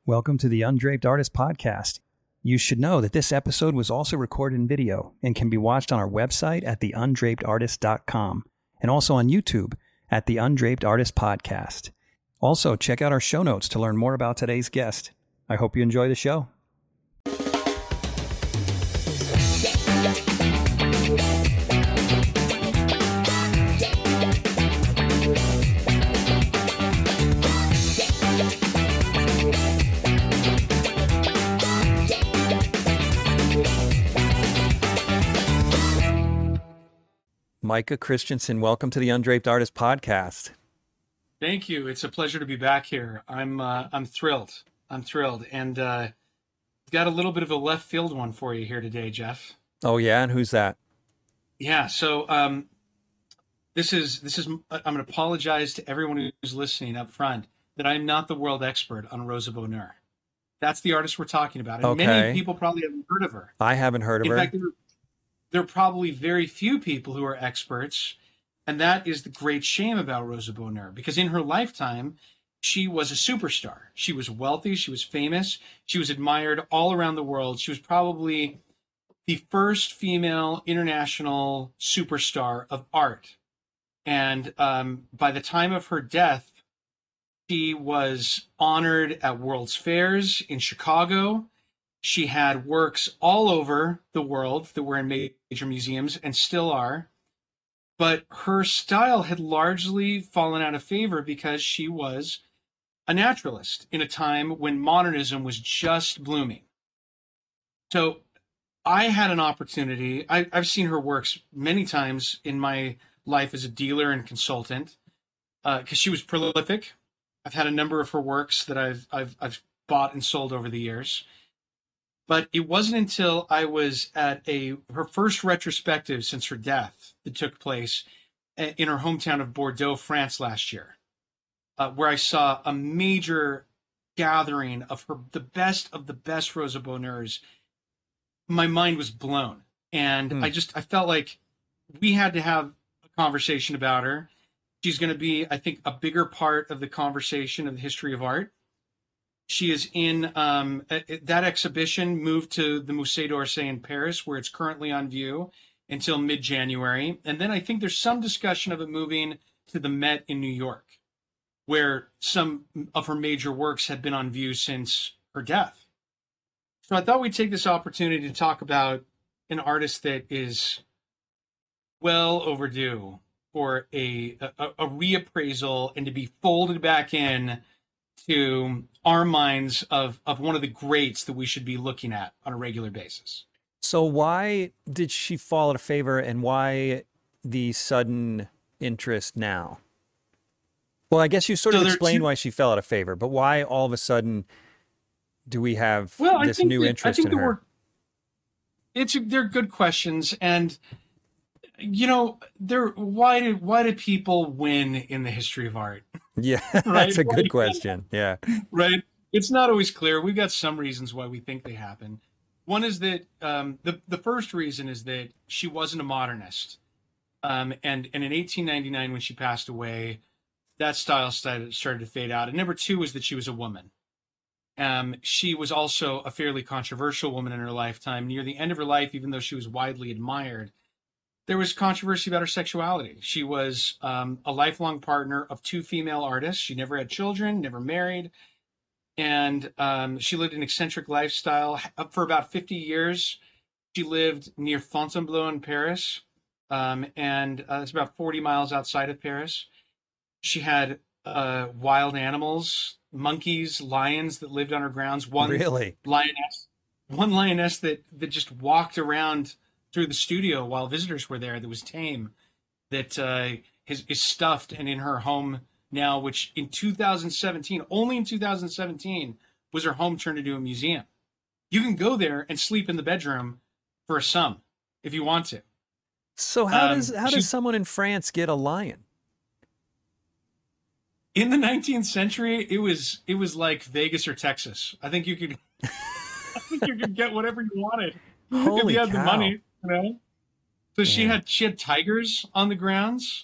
Welcome to the Undraped Artist Podcast. You should know that this episode was also recorded in video and can be watched on our website at theundrapedartist.com and also on YouTube at the Undraped Artist Podcast. Also, check out our show notes to learn more about today's guest. I hope you enjoy the show. Micah Christensen, welcome to the Undraped Artist Podcast. Thank you. It's a pleasure to be back here. I'm thrilled. And got a little bit of a left field one for you here today, Jeff. Oh yeah, and who's that? Yeah. So this is. I'm going to apologize to everyone who's listening up front that I'm not the world expert on Rosa Bonheur. That's the artist we're talking about, and Okay. many people probably haven't heard of her. I haven't heard of her. In fact, there are probably very few people who are experts, and that is the great shame about Rosa Bonheur, because in her lifetime, she was a superstar. She was wealthy, she was famous, she was admired all around the world. She was probably the first female international superstar of art. And by the time of her death, she was honored at World's Fairs in Chicago. She had works all over the world that were in major museums and still are. But her style had largely fallen out of favor because she was a naturalist in a time when modernism was just blooming. So I had an opportunity. I've seen her works many times in my life as a dealer and consultant because she was prolific. I've had a number of her works that I've bought and sold over the years. But it wasn't until I was at her first retrospective since her death that took place in her hometown of Bordeaux, France last year, where I saw a major gathering of the best Rosa Bonheurs. My mind was blown. And I felt like we had to have a conversation about her. She's going to be, I think, a bigger part of the conversation of the history of art. She is in that exhibition moved to the Musée d'Orsay in Paris, where it's currently on view until mid-January. And then I think there's some discussion of it moving to the Met in New York, where some of her major works had been on view since her death. So I thought we'd take this opportunity to talk about an artist that is well overdue for a reappraisal and to be folded back in to our minds of one of the greats that we should be looking at on a regular basis. So why did she fall out of favor, and why the sudden interest now? Well, I guess you sort of explained why she fell out of favor, but why all of a sudden do we have this new interest in her? They're good questions, and you know, why do people win in the history of art? Yeah, right? That's a good question. Yeah. Right. It's not always clear. We've got some reasons why we think they happen. One is that the first reason is that she wasn't a modernist. And in 1899, when she passed away, that style started to fade out. And number two was that she was a woman. She was also a fairly controversial woman in her lifetime. Near the end of her life, even though she was widely admired, there was controversy about her sexuality. She was a lifelong partner of two female artists. She never had children, never married. And she lived an eccentric lifestyle. For about 50 years, she lived near Fontainebleau in Paris. And it's about 40 miles outside of Paris. She had wild animals, monkeys, lions that lived on her grounds. One lioness that just walked around through the studio while visitors were there, that was tame, that is stuffed and in her home now, which in 2017, only in 2017, was her home turned into a museum. You can go there and sleep in the bedroom for a sum if you want to. So how does someone in France get a lion? In the 19th century, it was like Vegas or Texas. I think you could get whatever you wanted if you had the money. You know? So she had tigers on the grounds.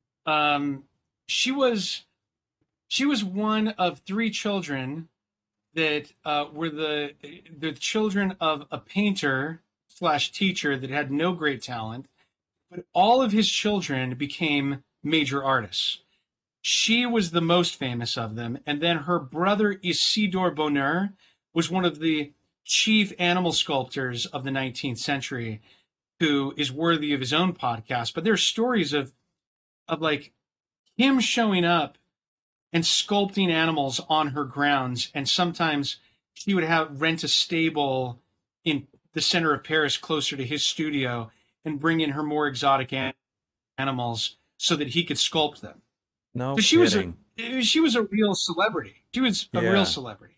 She was one of three children that were the children of a painter slash teacher that had no great talent, but all of his children became major artists. She was the most famous of them, and then her brother Isidore Bonheur was one of the chief animal sculptors of the 19th century, who is worthy of his own podcast. But there's stories of like him showing up and sculpting animals on her grounds, and sometimes she would have rent a stable in the center of Paris closer to his studio and bring in her more exotic animals so that he could sculpt them. No So kidding. she was a real celebrity. She was a real celebrity.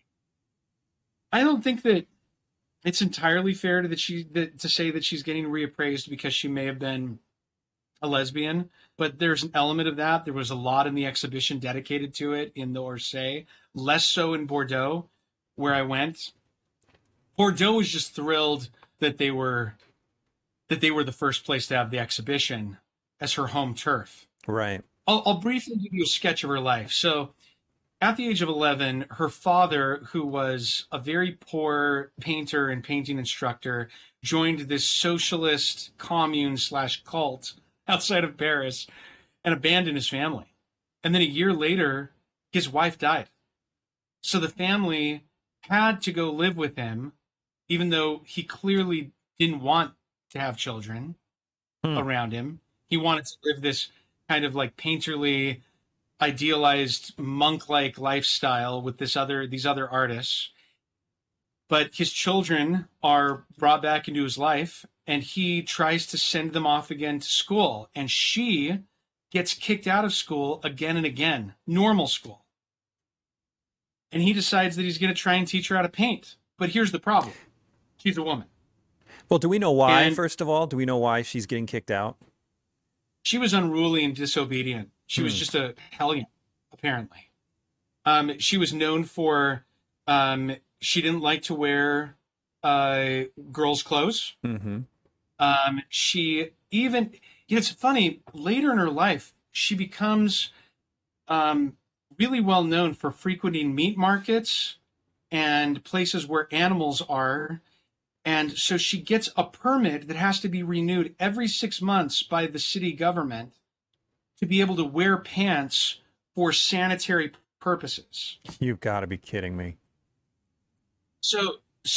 I don't think that it's entirely fair to say that she's getting reappraised because she may have been a lesbian, but there's an element of that. There was a lot in the exhibition dedicated to it in the Orsay, less so in Bordeaux, where I went. Bordeaux was just thrilled that they were the first place to have the exhibition as her home turf. Right. I'll briefly give you a sketch of her life. So, at the age of 11, her father, who was a very poor painter and painting instructor, joined this socialist commune / cult outside of Paris and abandoned his family. And then a year later, his wife died. So the family had to go live with him, even though he clearly didn't want to have children around him. He wanted to live this kind of like painterly, idealized monk-like lifestyle with these other artists. But his children are brought back into his life, and he tries to send them off again to school. And she gets kicked out of school again and again, normal school. And he decides that he's going to try and teach her how to paint. But here's the problem. She's a woman. Well, do we know why, first of all? Do we know why she's getting kicked out? She was unruly and disobedient. She was just a hellion, apparently. She was known for, she didn't like to wear girls' clothes. She even, it's funny, later in her life, she becomes really well known for frequenting meat markets and places where animals are. And so she gets a permit that has to be renewed every 6 months by the city government to be able to wear pants for sanitary purposes. You've got to be kidding me. So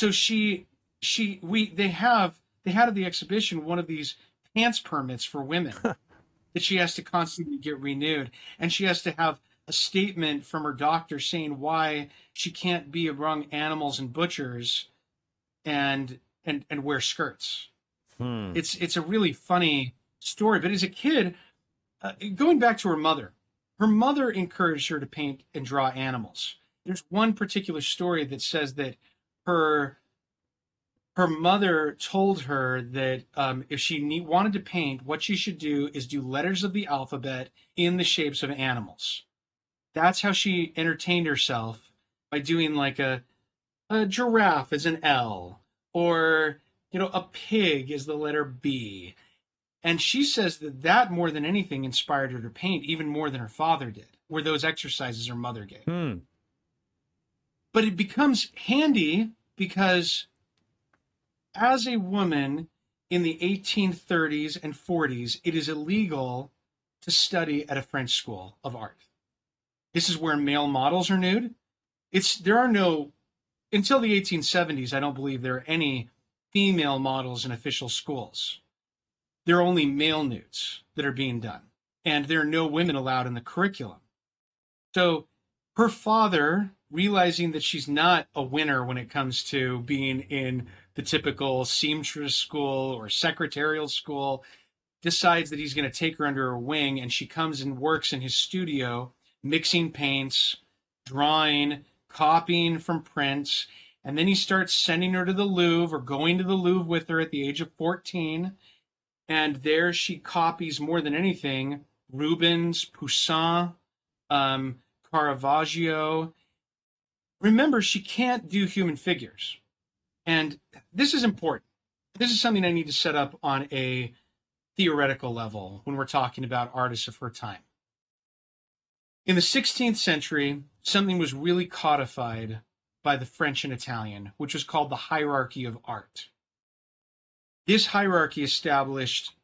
they had at the exhibition one of these pants permits for women that she has to constantly get renewed, and she has to have a statement from her doctor saying why she can't be among animals and butchers and wear skirts. It's a really funny story. But as a kid, going back to her mother encouraged her to paint and draw animals. There's one particular story that says that her mother told her that if she wanted to paint, what she should do is do letters of the alphabet in the shapes of animals. That's how she entertained herself, by doing like a giraffe as an L, or a pig is the letter B. And she says that more than anything inspired her to paint, even more than her father did, were those exercises her mother gave. But it becomes handy because as a woman in the 1830s and 40s, it is illegal to study at a French school of art. This is where male models are nude. Until the 1870s, I don't believe there are any female models in official schools. There are only male nudes that are being done, and there are no women allowed in the curriculum. So her father, realizing that she's not a winner when it comes to being in the typical seamstress school or secretarial school, decides that he's going to take her under her wing, and she comes and works in his studio, mixing paints, drawing, copying from prints, and then he starts sending her to the Louvre, or going to the Louvre with her at the age of 14, and there she copies more than anything Rubens, Poussin, Caravaggio. Remember, she can't do human figures. And this is important. This is something I need to set up on a theoretical level when we're talking about artists of her time. In the 16th century, something was really codified by the French and Italian, which was called the hierarchy of art. This hierarchy established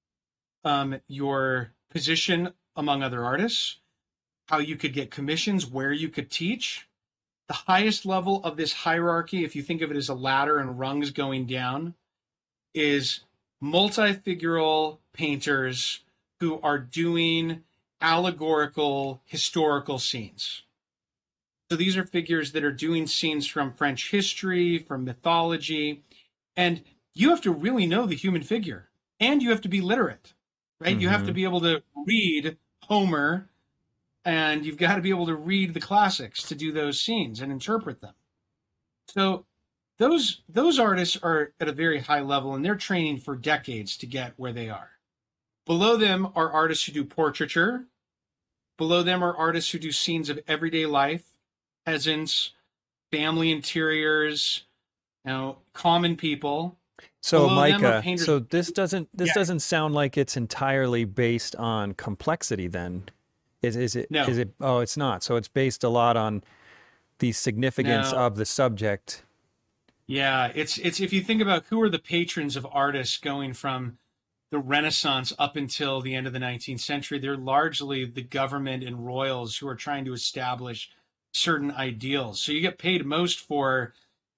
your position among other artists, how you could get commissions, where you could teach. The highest level of this hierarchy, if you think of it as a ladder and rungs going down, is multifigural painters who are doing allegorical historical scenes. So these are figures that are doing scenes from French history, from mythology, and you have to really know the human figure, and you have to be literate, right? Mm-hmm. You have to be able to read Homer, and you've got to be able to read the classics to do those scenes and interpret them. So those artists are at a very high level, and they're training for decades to get where they are. Below them are artists who do portraiture. Below them are artists who do scenes of everyday life, peasants, family interiors, common people. So Micah, so this doesn't sound like it's entirely based on complexity then. Is it? No. Is it? Oh, it's not. So it's based a lot on the significance of the subject. Yeah, it's if you think about who are the patrons of artists going from the Renaissance up until the end of the 19th century, they're largely the government and royals who are trying to establish certain ideals. So you get paid most for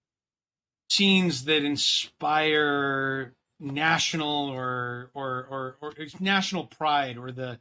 scenes that inspire national or national pride, or the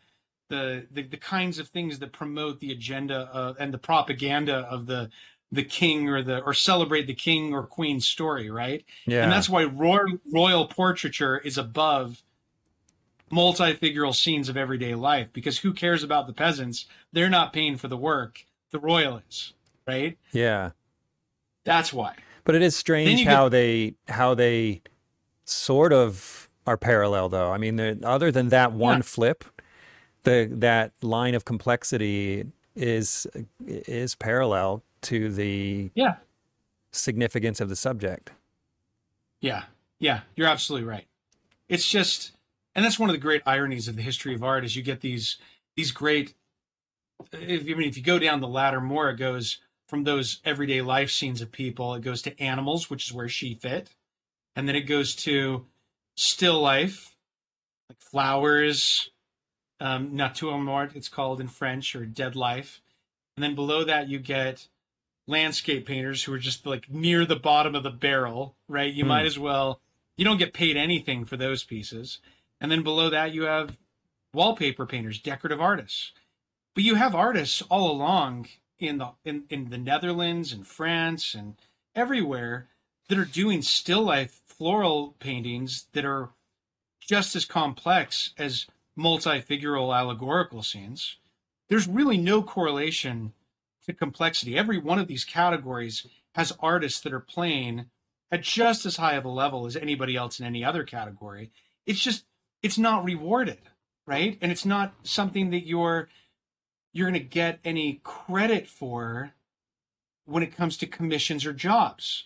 kinds of things that promote the agenda and the propaganda of the king or celebrate the king or queen's story, right? Yeah. And that's why royal portraiture is above multifigural scenes of everyday life, because who cares about the peasants? They're not paying for the work. The royal is, right? Yeah. That's why. But it is strange how they sort of are parallel, though. I mean, other than that one flip, that line of complexity is parallel to the significance of the subject. Yeah, you're absolutely right. It's just, and that's one of the great ironies of the history of art, is you get these great. If you go down the ladder more, it goes from those everyday life scenes of people. It goes to animals, which is where she fit, and then it goes to still life, like flowers. Nature morte, it's called in French, or dead life. And then below that, you get landscape painters who are just like near the bottom of the barrel, right? You might as well, you don't get paid anything for those pieces. And then below that, you have wallpaper painters, decorative artists. But you have artists all along in the Netherlands and France and everywhere that are doing still life floral paintings that are just as complex as multifigural allegorical scenes. There's really no correlation to complexity. Every one of these categories has artists that are playing at just as high of a level as anybody else in any other category. It's not rewarded, right? And it's not something that you're going to get any credit for when it comes to commissions or jobs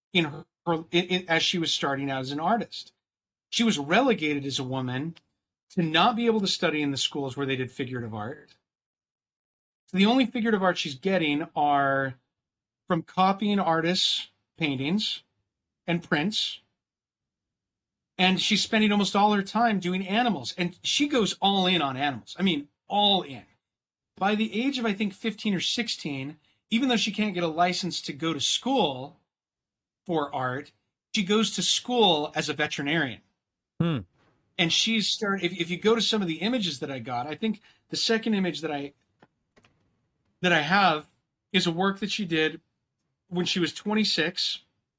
as she was starting out as an artist. She was relegated as a woman to not be able to study in the schools where they did figurative art. So the only figurative art she's getting are from copying artists' paintings and prints. And she's spending almost all her time doing animals. And she goes all in on animals. I mean, all in. By the age of, I think, 15 or 16, even though she can't get a license to go to school for art, she goes to school as a veterinarian. And she's started, if you go to some of the images that I got, I think the second image that I have is a work that she did when she was 26,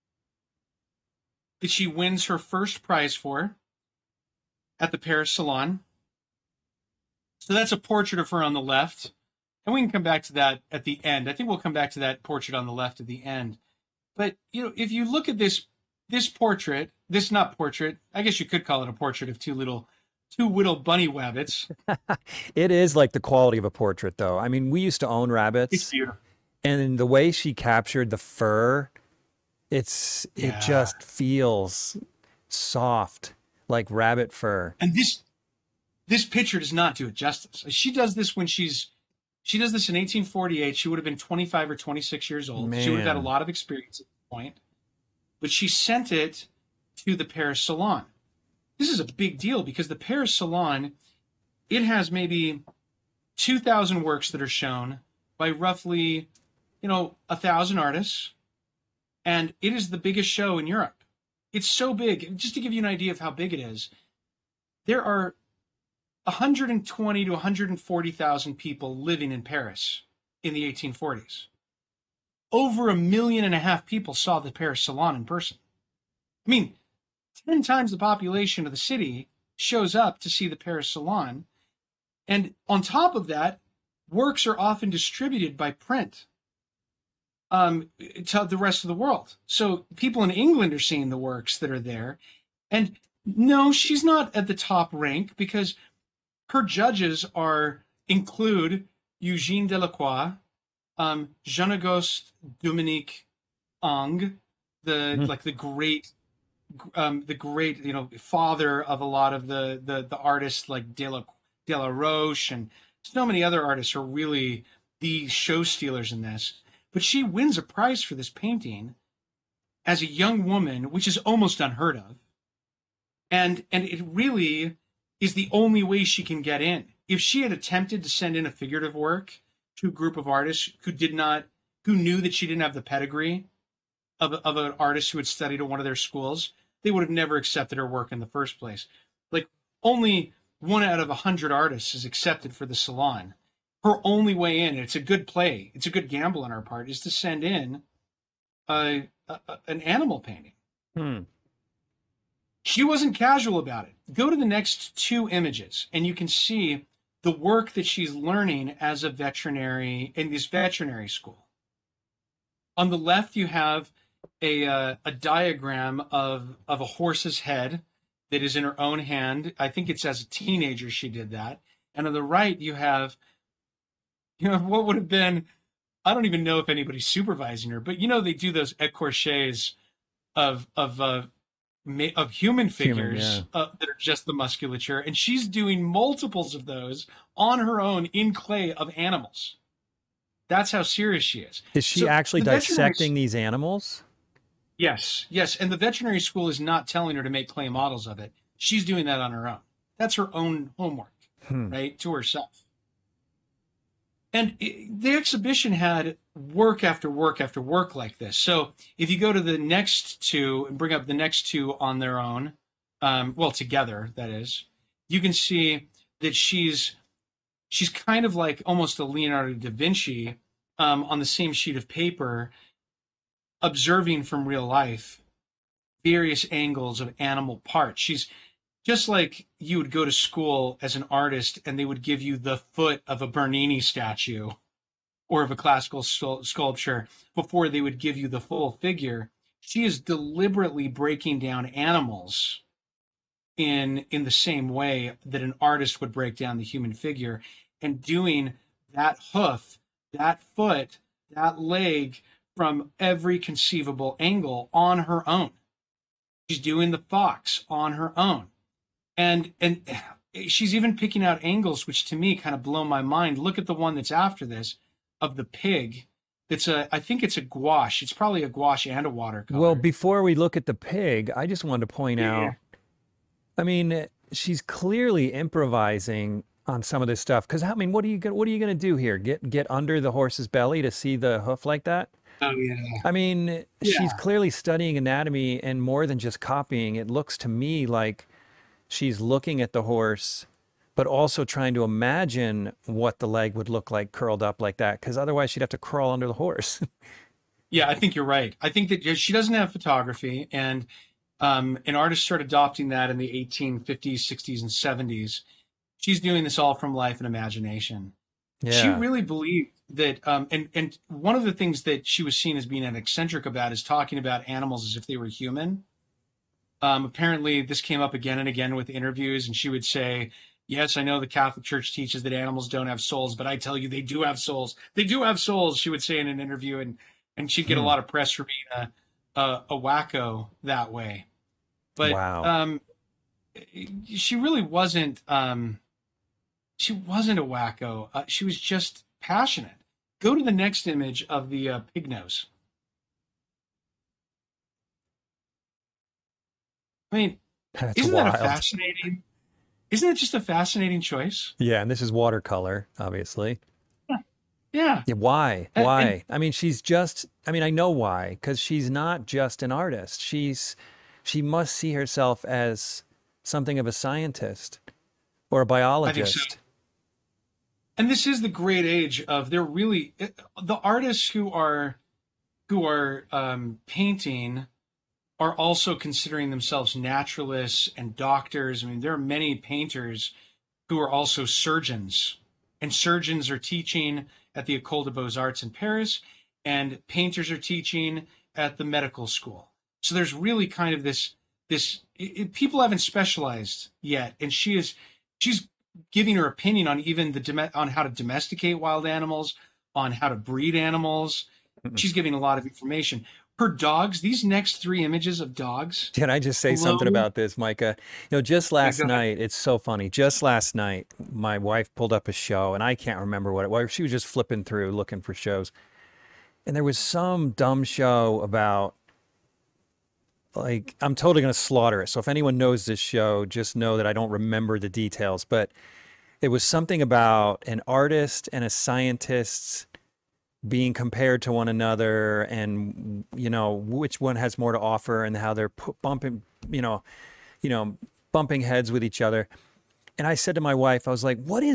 that she wins her first prize for at the Paris Salon. So that's a portrait of her on the left. And we can come back to that at the end. I think we'll come back to that portrait on the left at the end. But, if you look at this portrait, I guess you could call it a portrait of two little bunny rabbits. It is like the quality of a portrait, though. I mean, we used to own rabbits. It's beautiful. And the way she captured the fur, it just feels soft, like rabbit fur. And this picture does not do it justice. She does this when she's She does this in 1848. She would have been 25 or 26 years old. She would have had a Man. lot of experience at this point. But she sent it to the Paris Salon. This is a big deal because the Paris Salon, it has maybe 2,000 works that are shown by roughly, 1,000 artists. And it is the biggest show in Europe. It's so big. Just to give you an idea of how big it is, there are 120 to 140,000 people living in Paris in the 1840s. Over 1.5 million people saw the Paris Salon in person. I mean, 10 times the population of the city shows up to see the Paris Salon. And on top of that, works are often distributed by print to the rest of the world. So people in England are seeing the works that are there. And no, she's not at the top rank because her judges include Eugène Delacroix, Jean-Auguste Dominique Ang, the great father of a lot of the artists like De La Roche, and so many other artists are really the show stealers in this. But she wins a prize for this painting as a young woman, which is almost unheard of. And it really is the only way she can get in. If she had attempted to send in a figurative work to a group of artists who knew that she didn't have the pedigree of an artist who had studied at one of their schools, they would have never accepted her work in the first place. Like, only 1 out of 100 artists is accepted for the Salon. Her only way in, it's a good play, it's a good gamble on our part, is to send in an animal painting. She wasn't casual about it. Go to the next 2 images, and you can see the work that she's learning as a veterinary in this veterinary school. On the left, you have a diagram of a horse's head that is in her own hand. I think it's as a teenager she did that. And on the right, you have, what would have been, I don't even know if anybody's supervising her, but they do those écorchés of human figures that are just the musculature, and she's doing multiples of those on her own in clay of animals. That's how serious she is. Is she actually dissecting these animals? Yes, and the veterinary school is not telling her to make clay models of it. She's doing that on her own. That's her own homework, right, to herself. And the exhibition had work after work after work like this. So if you go to the next 2 and bring up the next 2 on their own, together, that is, you can see that she's kind of like almost a Leonardo da Vinci on the same sheet of paper, observing from real life various angles of animal parts. She's just like you would go to school as an artist and they would give you the foot of a Bernini statue or of a classical sculpture before they would give you the full figure. She is deliberately breaking down animals in the same way that an artist would break down the human figure, and doing that hoof, that foot, that leg from every conceivable angle on her own. She's doing the fox on her own. And she's even picking out angles, which to me kind of blow my mind. Look at the one that's after this of the pig. I think it's a gouache. It's probably a gouache and a watercolor. Well, before we look at the pig, I just wanted to point out, I mean, she's clearly improvising on some of this stuff. Because, I mean, what are you going to do here? Get under the horse's belly to see the hoof like that? Oh, yeah. I mean, she's clearly studying anatomy and more than just copying. It looks to me like she's looking at the horse, but also trying to imagine what the leg would look like curled up like that, because otherwise she'd have to crawl under the horse. Yeah, I think you're right. I think that she doesn't have photography, and an artist started adopting that in the 1850s, 60s, and 70s. She's doing this all from life and imagination. Yeah. She really believed that, and one of the things that she was seen as being an eccentric about is talking about animals as if they were human. Apparently, this came up again and again with interviews, and she would say, yes, I know the Catholic Church teaches that animals don't have souls, but I tell you, they do have souls. They do have souls, she would say in an interview, and she'd get a lot of press for being a wacko that way. But wow. She really wasn't. She wasn't a wacko. She was just passionate. Go to the next image of the pig nose. I mean, That's isn't wild. that a fascinating? Isn't it just a fascinating choice? Yeah, and this is watercolor, obviously. Yeah. Yeah, why? And, Why? and I mean, I know why, because she's not just an artist. She must see herself as something of a scientist or a I think so. biologist. And this is the great age of the artists who are painting are also considering themselves naturalists and doctors. I mean, there are many painters who are also surgeons, and surgeons are teaching at the École des Beaux-Arts in Paris, and painters are teaching at the medical school. So there's really kind of people haven't specialized yet, and she's giving her opinion on on how to domesticate wild animals, on how to breed animals. She's giving a lot of information. Her dogs, these next 3 images of dogs. Can I just say something about this, Micah? Just last night, it's so funny. Just last night, my wife pulled up a show, and I can't remember what it was. She was just flipping through looking for shows. And there was some dumb show about, like, I'm totally going to slaughter it. So if anyone knows this show, just know that I don't remember the details. But it was something about an artist and a scientist being compared to one another, and which one has more to offer, and how they're bumping heads with each other. And I said to my wife, I was like, what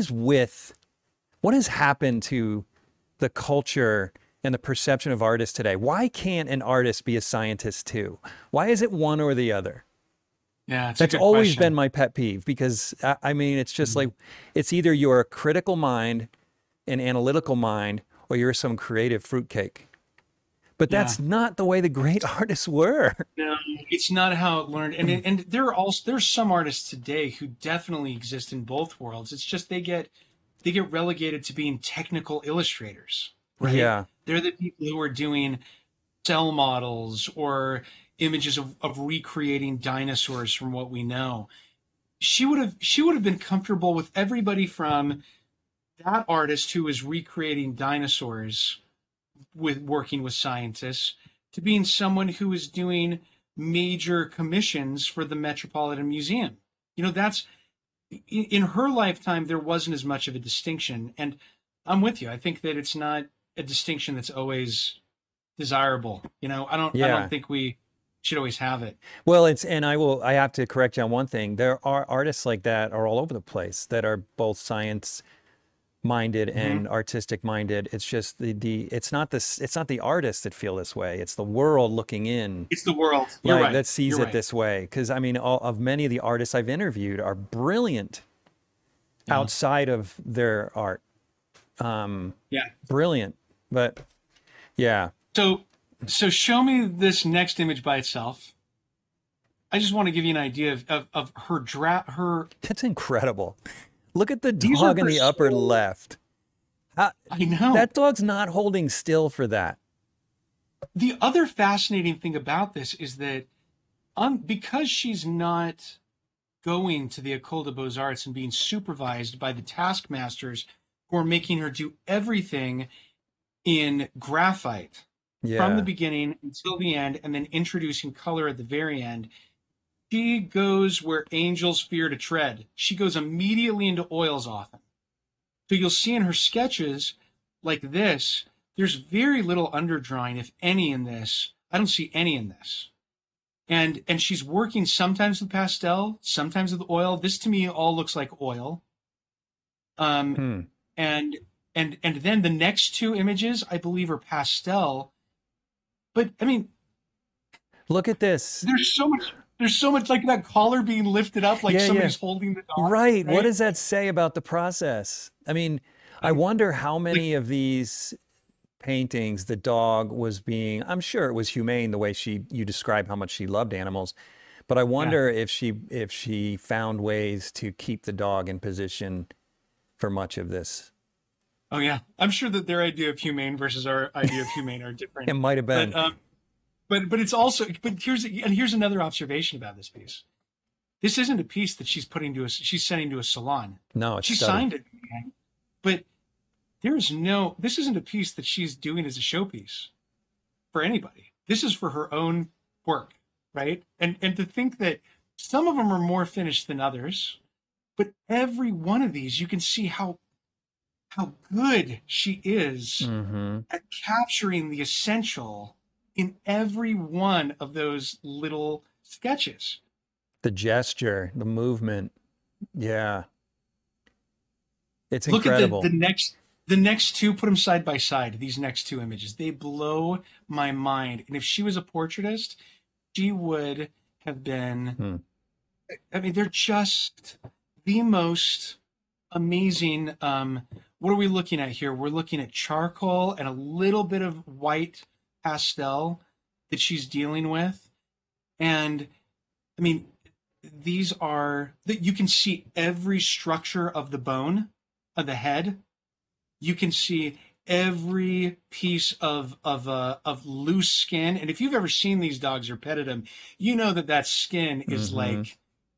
has happened to the culture and the perception of artists today? Why can't an artist be a scientist too? Why is it one or the other? Yeah, that's always been my pet peeve, because I mean, it's just like, it's either you're a critical mind, an analytical mind, or you're some creative fruitcake. But that's not the way the great artists were. No, it's not how it learned. And there's some artists today who definitely exist in both worlds. It's just they get relegated to being technical illustrators, right? Yeah. They're the people who are doing cell models or images of recreating dinosaurs from what we know. She would have been comfortable with everybody from that artist who is recreating dinosaurs working with scientists to being someone who is doing major commissions for the Metropolitan Museum. That's in her lifetime, there wasn't as much of a distinction. And I'm with you. I think that it's not a distinction that's always desirable. I don't think we should always have it. Well, I have to correct you on one thing. There are artists like that are all over the place that are both science minded and artistic minded. It's just it's not the artists that feel this way. It's the world looking in. It's the world. You're right. That sees it this way. Because I mean, many of the artists I've interviewed are brilliant outside of their art. Brilliant. But yeah. So show me this next image by itself. I just want to give you an idea of her. That's incredible. Look at the dog in the upper left. I know. That dog's not holding still for that. The other fascinating thing about this is that because she's not going to the École des Beaux-Arts and being supervised by the taskmasters who are making her do everything in graphite from the beginning until the end, and then introducing color at the very end, she goes where angels fear to tread. She goes immediately into oils often. So you'll see in her sketches like this, there's very little underdrawing, if any, in this. I don't see any in this. And she's working sometimes with pastel, sometimes with oil. This to me all looks like oil. And then the next 2 images, I believe, are pastel. But I mean, look at this. There's so much like that collar being lifted up, like somebody's holding the dog. Right. What does that say about the process? I mean, I wonder how many of these paintings the dog was being, I'm sure it was humane the way you describe how much she loved animals, but I wonder if she found ways to keep the dog in position for much of this. Oh yeah. I'm sure that their idea of humane versus our idea of humane are different. It might have been. But it's also, here's another observation about this piece. This isn't a piece that she's sending to a salon. No, it's she signed it, but this isn't a piece that she's doing as a showpiece for anybody. This is for her own work, right? And to think that some of them are more finished than others, but every one of these, you can see how good she is at capturing the essential in every one of those little sketches. The gesture, the movement. Yeah. It's incredible. Look at the next two, put them side by side, these next two images. They blow my mind. And if she was a portraitist, she would have been, I mean, they're just the most amazing. What are we looking at here? We're looking at charcoal and a little bit of white pastel that she's dealing with. And I mean, these are that you can see every structure of the bone of the head. You can see every piece of loose skin. And if you've ever seen these dogs or petted them, you know that skin is like,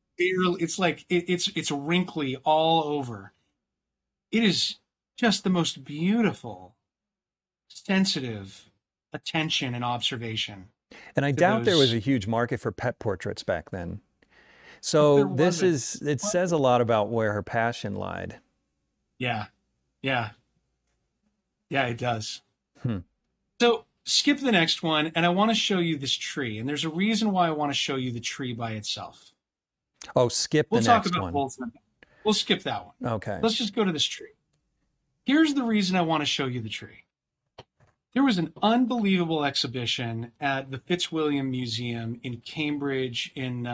it's wrinkly all over. It is just the most beautiful, sensitive attention and observation. And I doubt there was a huge market for pet portraits back then. So it says a lot about where her passion lied. Yeah, it does. So skip the next one, and I want to show you this tree. And there's a reason why I want to show you the tree by itself. Oh, skip the next one. We'll talk about both of them. We'll skip that one. Okay. Let's just go to this tree. Here's the reason I want to show you the tree. There was an unbelievable exhibition at the Fitzwilliam Museum in Cambridge in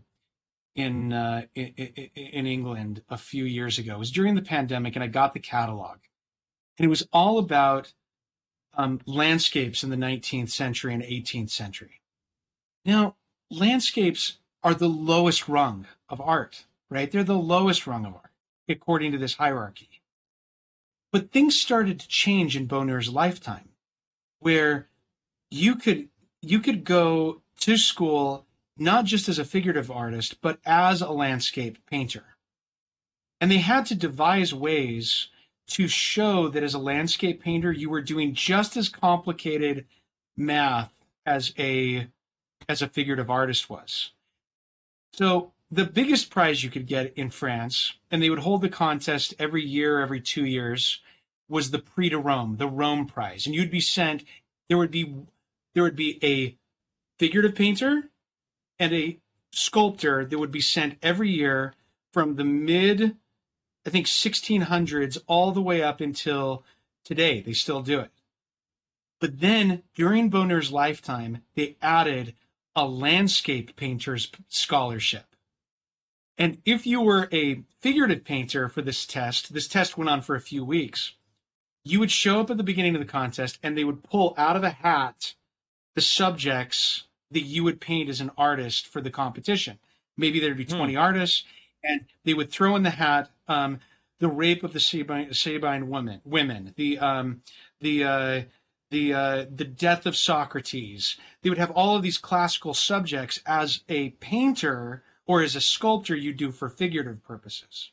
England a few years ago. It was during the pandemic, and I got the catalog. And it was all about landscapes in the 19th century and 18th century. Now, landscapes are the lowest rung of art, right? They're the lowest rung of art, according to this hierarchy. But things started to change in Bonheur's lifetime, where you could go to school not just as a figurative artist, but as a landscape painter. And they had to devise ways to show that as a landscape painter, you were doing just as complicated math as a figurative artist was. So the biggest prize you could get in France, and they would hold the contest every year, every 2 years, was the Prix de Rome, the Rome Prize. And you'd be sent, there would be a figurative painter and a sculptor that would be sent every year from the mid, I think, 1600s all the way up until today. They still do it. But then during Bonheur's lifetime, they added a landscape painter's scholarship. And if you were a figurative painter for this test went on for a few weeks, you would show up at the beginning of the contest and they would pull out of a hat the subjects that you would paint as an artist for the competition. Maybe there'd be 20 artists, and they would throw in the hat the rape of the Sabine women, the death of Socrates. They would have all of these classical subjects as a painter or as a sculptor you do for figurative purposes.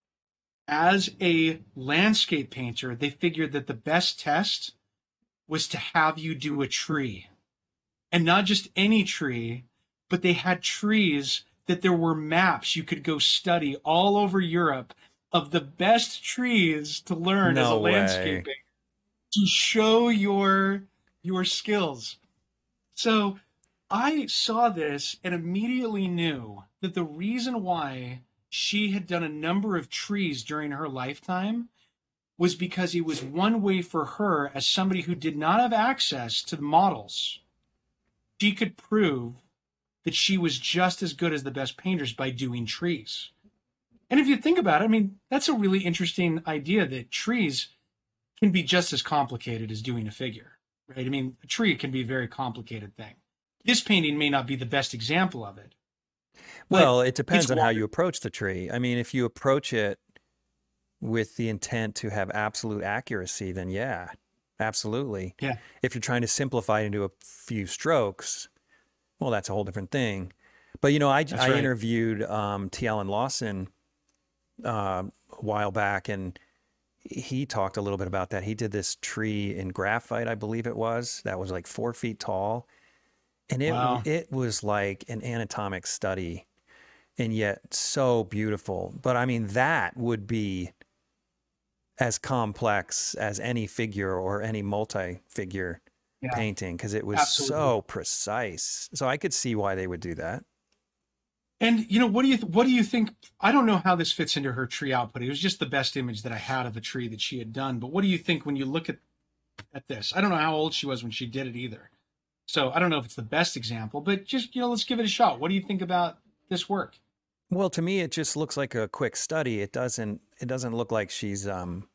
As a landscape painter, they figured that the best test was to have you do a tree. And not just any tree, but they had trees that there were maps you could go study all over Europe of the best trees to learn as a landscaping to show your skills. So I saw this and immediately knew that the reason why she had done a number of trees during her lifetime was because it was one way for her, as somebody who did not have access to the models, she could prove that she was just as good as the best painters by doing trees. And if you think about it, I mean, that's a really interesting idea that trees can be just as complicated as doing a figure, right? I mean, a tree can be a very complicated thing. This painting may not be the best example of it. Well, it depends on how you approach the tree. I mean, if you approach it with the intent to have absolute accuracy, then yeah, absolutely. Yeah. If you're trying to simplify it into a few strokes, well, that's a whole different thing. But, you know, I interviewed T. Allen Lawson a while back, and he talked a little bit about that. He did this tree in graphite, I believe it was, that was like 4 feet tall. And Wow. it was like an anatomic study and yet so beautiful. But I mean, that would be as complex as any figure or any multi-figure Yeah, painting because it was absolutely. so precise. So I could see why they would do that. And what do you think? I don't know how this fits into her tree output. It was just the best image that I had of a tree that she had done. But what do you think when you look at this? I don't know how old she was when she did it either. So I don't know if it's the best example, but just let's give it a shot. What do you think about this work? Well, to me, it just looks like a quick study. It doesn't look like she's,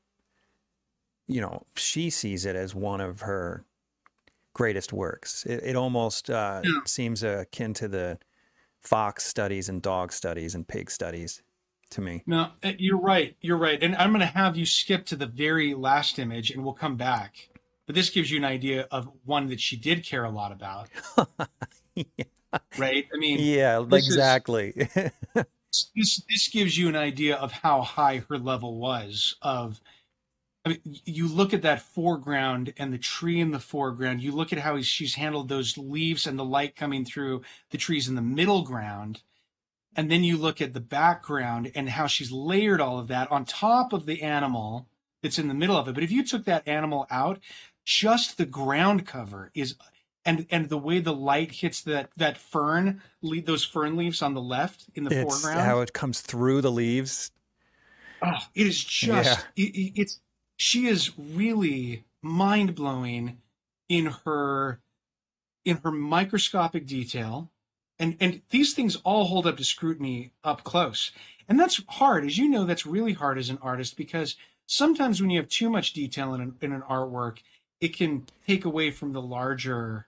she sees it as one of her greatest works. It almost Yeah. seems akin to the fox studies and dog studies and pig studies to me. No, you're right. You're right. And I'm going to have you skip to the very last image and we'll come back. But this gives you an idea of one that she did care a lot about. Yeah. Right? I mean, Yeah, exactly. This gives you an idea of how high her level was of. I mean, you look at that foreground and the tree in the foreground. You look at how she's handled those leaves and the light coming through the trees in the middle ground. And then you look at the background and how she's layered all of that on top of the animal that's in the middle of it. But if you took that animal out, just the ground cover is, and the way the light hits that fern, those fern leaves on the left in the It's foreground. how it comes through the leaves. Oh, it is just, Yeah. she is really mind blowing in her microscopic detail. And these things all hold up to scrutiny up close. And that's hard. As you know, that's really hard as an artist because sometimes when you have too much detail in an artwork, it can take away from the larger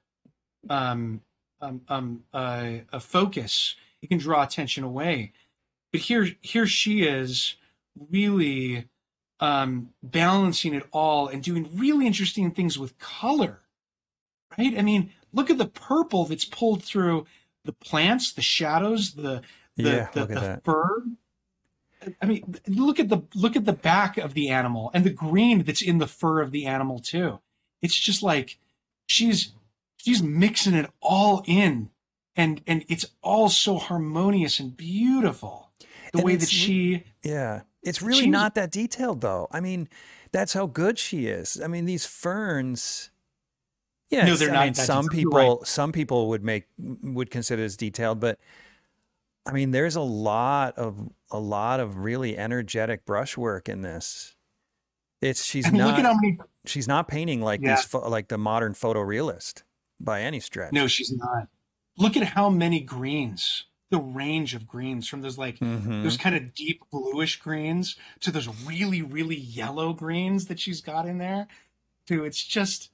a focus. It can draw attention away. But here she is really balancing it all and doing really interesting things with color, right? I mean, look at the purple that's pulled through the plants, the shadows, the fur. I mean, look at the back of the animal and the green that's in the fur of the animal too. It's just like she's mixing it all in, and it's all so harmonious and beautiful. The way that it's really not that detailed though. I mean, that's how good she is. I mean, these ferns. Yeah, no, they're not. I mean, some people would consider this detailed, but I mean, there's a lot of really energetic brushwork in this. She's not painting like like the modern photorealist by any stretch. No, she's not. Look at how many greens, the range of greens from those those kind of deep bluish greens to those really, really yellow greens that she's got in there. It's just.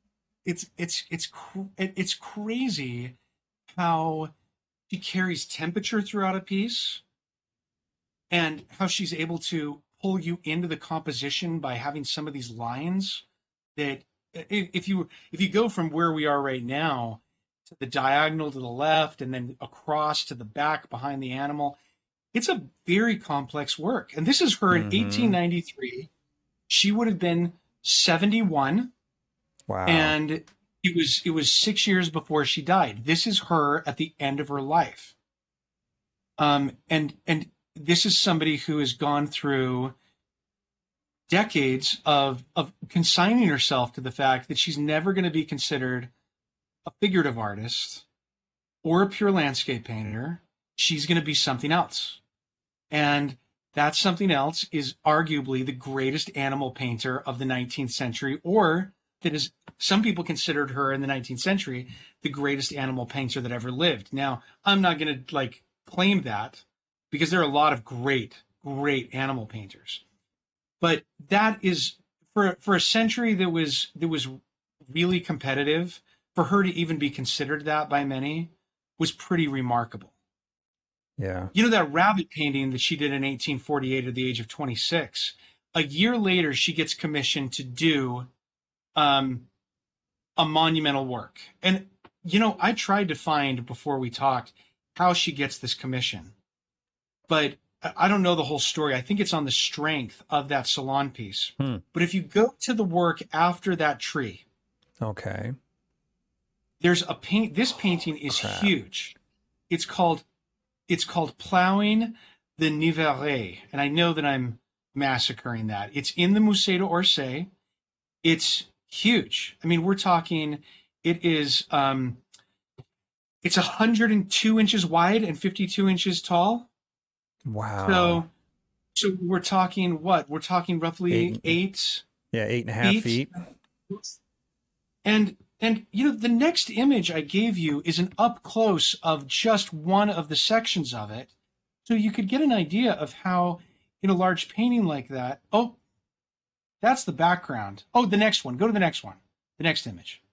It's crazy how she carries temperature throughout a piece and how she's able to pull you into the composition by having some of these lines that if you go from where we are right now to the diagonal to the left and then across to the back behind the animal, it's a very complex work. And this is her in 1893. She would have been 71. Wow. And it was 6 years before she died. This is her at the end of her life. And this is somebody who has gone through decades of consigning herself to the fact that she's never going to be considered a figurative artist or a pure landscape painter. She's going to be something else. And that something else is arguably the greatest animal painter of the 19th century, or that is, some people considered her in the 19th century the greatest animal painter that ever lived. Now, I'm not going to claim that because there are a lot of great animal painters. But that is for a century that was really competitive, for her to even be considered that by many was pretty remarkable. Yeah. You know, that rabbit painting that she did in 1848 at the age of 26, a year later she gets commissioned to do a monumental work. And, I tried to find before we talked how she gets this commission. But I don't know the whole story. I think it's on the strength of that salon piece. Hmm. But if you go to the work after that tree, Okay. there's a paint. This painting is Crap. huge. It's called Plowing the Nivernais, and I know that I'm massacring that. It's in the Musée d'Orsay. It's huge. I mean, we're talking. It is. It's 102 inches wide and 52 inches tall. Wow. So we're talking what? We're talking roughly eight. Yeah, 8.5 feet. And the next image I gave you is an up close of just one of the sections of it, so you could get an idea of how in a large painting like that. Oh, that's the background. Oh, the next one. Go to the next one. The next image.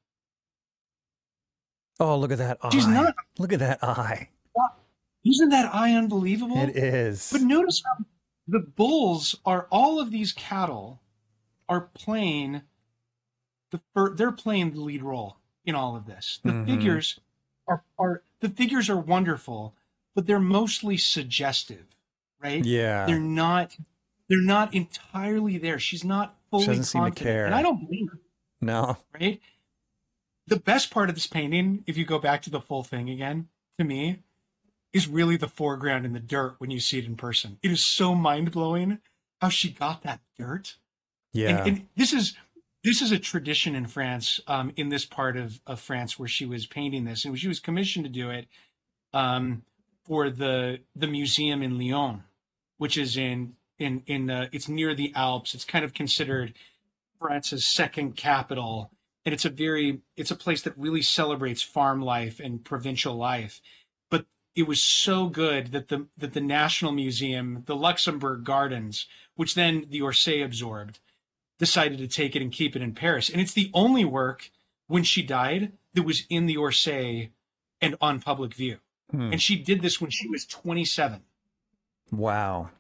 Oh, look at that eye. She's not. Look at that eye. Isn't that eye unbelievable? It is. But notice how the bulls are, all of these cattle are playing they're playing the lead role in all of this. The figures are wonderful, but they're mostly suggestive, right? Yeah. They're not entirely there. She's not fully She doesn't seem to confident. care. And I don't blame her, No. right? The best part of this painting, if you go back to the full thing again, to me, is really the foreground in the dirt when you see it in person. It is so mind-blowing how she got that dirt. Yeah. And this is a tradition in France, in this part of France where she was painting this, and she was commissioned to do it for the museum in Lyon, which is it's near the Alps. It's kind of considered France's second capital, and it's a place that really celebrates farm life and provincial life. But it was so good that the National Museum, the Luxembourg Gardens, which then the Orsay absorbed, decided to take it and keep it in Paris. And it's the only work when she died that was in the Orsay and on public view. And she did this when she was 27. Wow.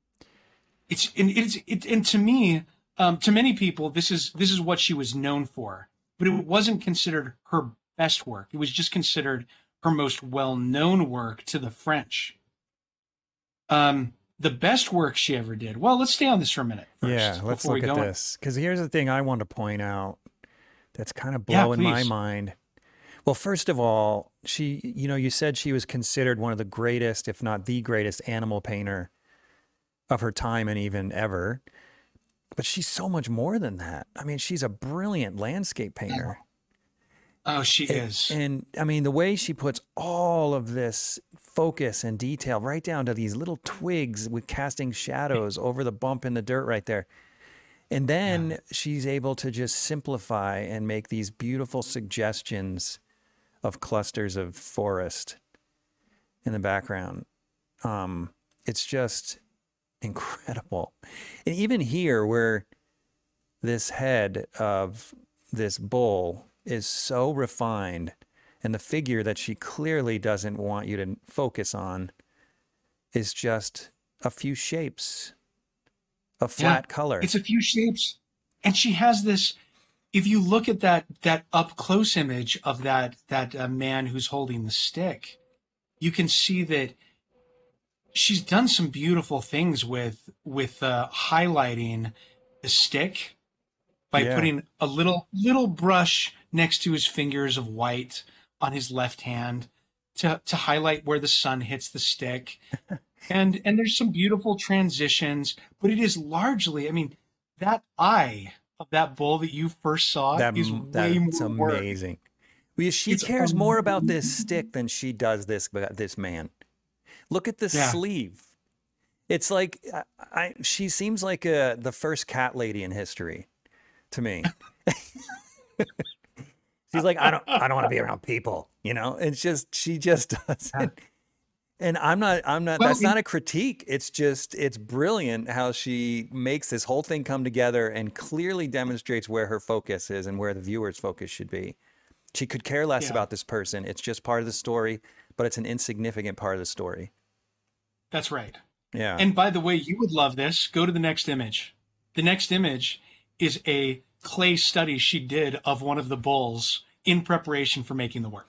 And to me, to many people, this is what she was known for. But it wasn't considered her best work. It was just considered her most well-known work to the French. The best work she ever did. Well, let's stay on this for a minute first. Yeah, let's look at this. Because here's the thing I want to point out that's kind of blowing my mind. Well, first of all, you said she was considered one of the greatest, if not the greatest, animal painter of her time and even ever. But she's so much more than that. I mean, she's a brilliant landscape painter. Oh, she is. And I mean, the way she puts all of this focus and detail right down to these little twigs with casting shadows over the bump in the dirt right there. And then she's able to just simplify and make these beautiful suggestions of clusters of forest in the background. It's just incredible. And even here where this head of this bull is so refined and the figure that she clearly doesn't want you to focus on is just a few shapes, a flat color. It's a few shapes. And she has this, if you look at that up close image of that man who's holding the stick, you can see that she's done some beautiful things with highlighting the stick by putting a little brush next to his fingers of white on his left hand to highlight where the sun hits the stick. And there's some beautiful transitions, but it is largely, I mean, that eye of that bull that you first saw is way more amazing. Well, she cares more about this stick than she does this man. Look at the sleeve. It's like she seems like the first cat lady in history to me. She's like, I don't want to be around people, It's just she just doesn't. And I'm not that's not a critique. It's brilliant how she makes this whole thing come together and clearly demonstrates where her focus is and where the viewer's focus should be. She could care less about this person. It's just part of the story, but it's an insignificant part of the story. That's right. Yeah. And by the way, you would love this. Go to the next image. The next image is a clay study she did of one of the bulls in preparation for making the work.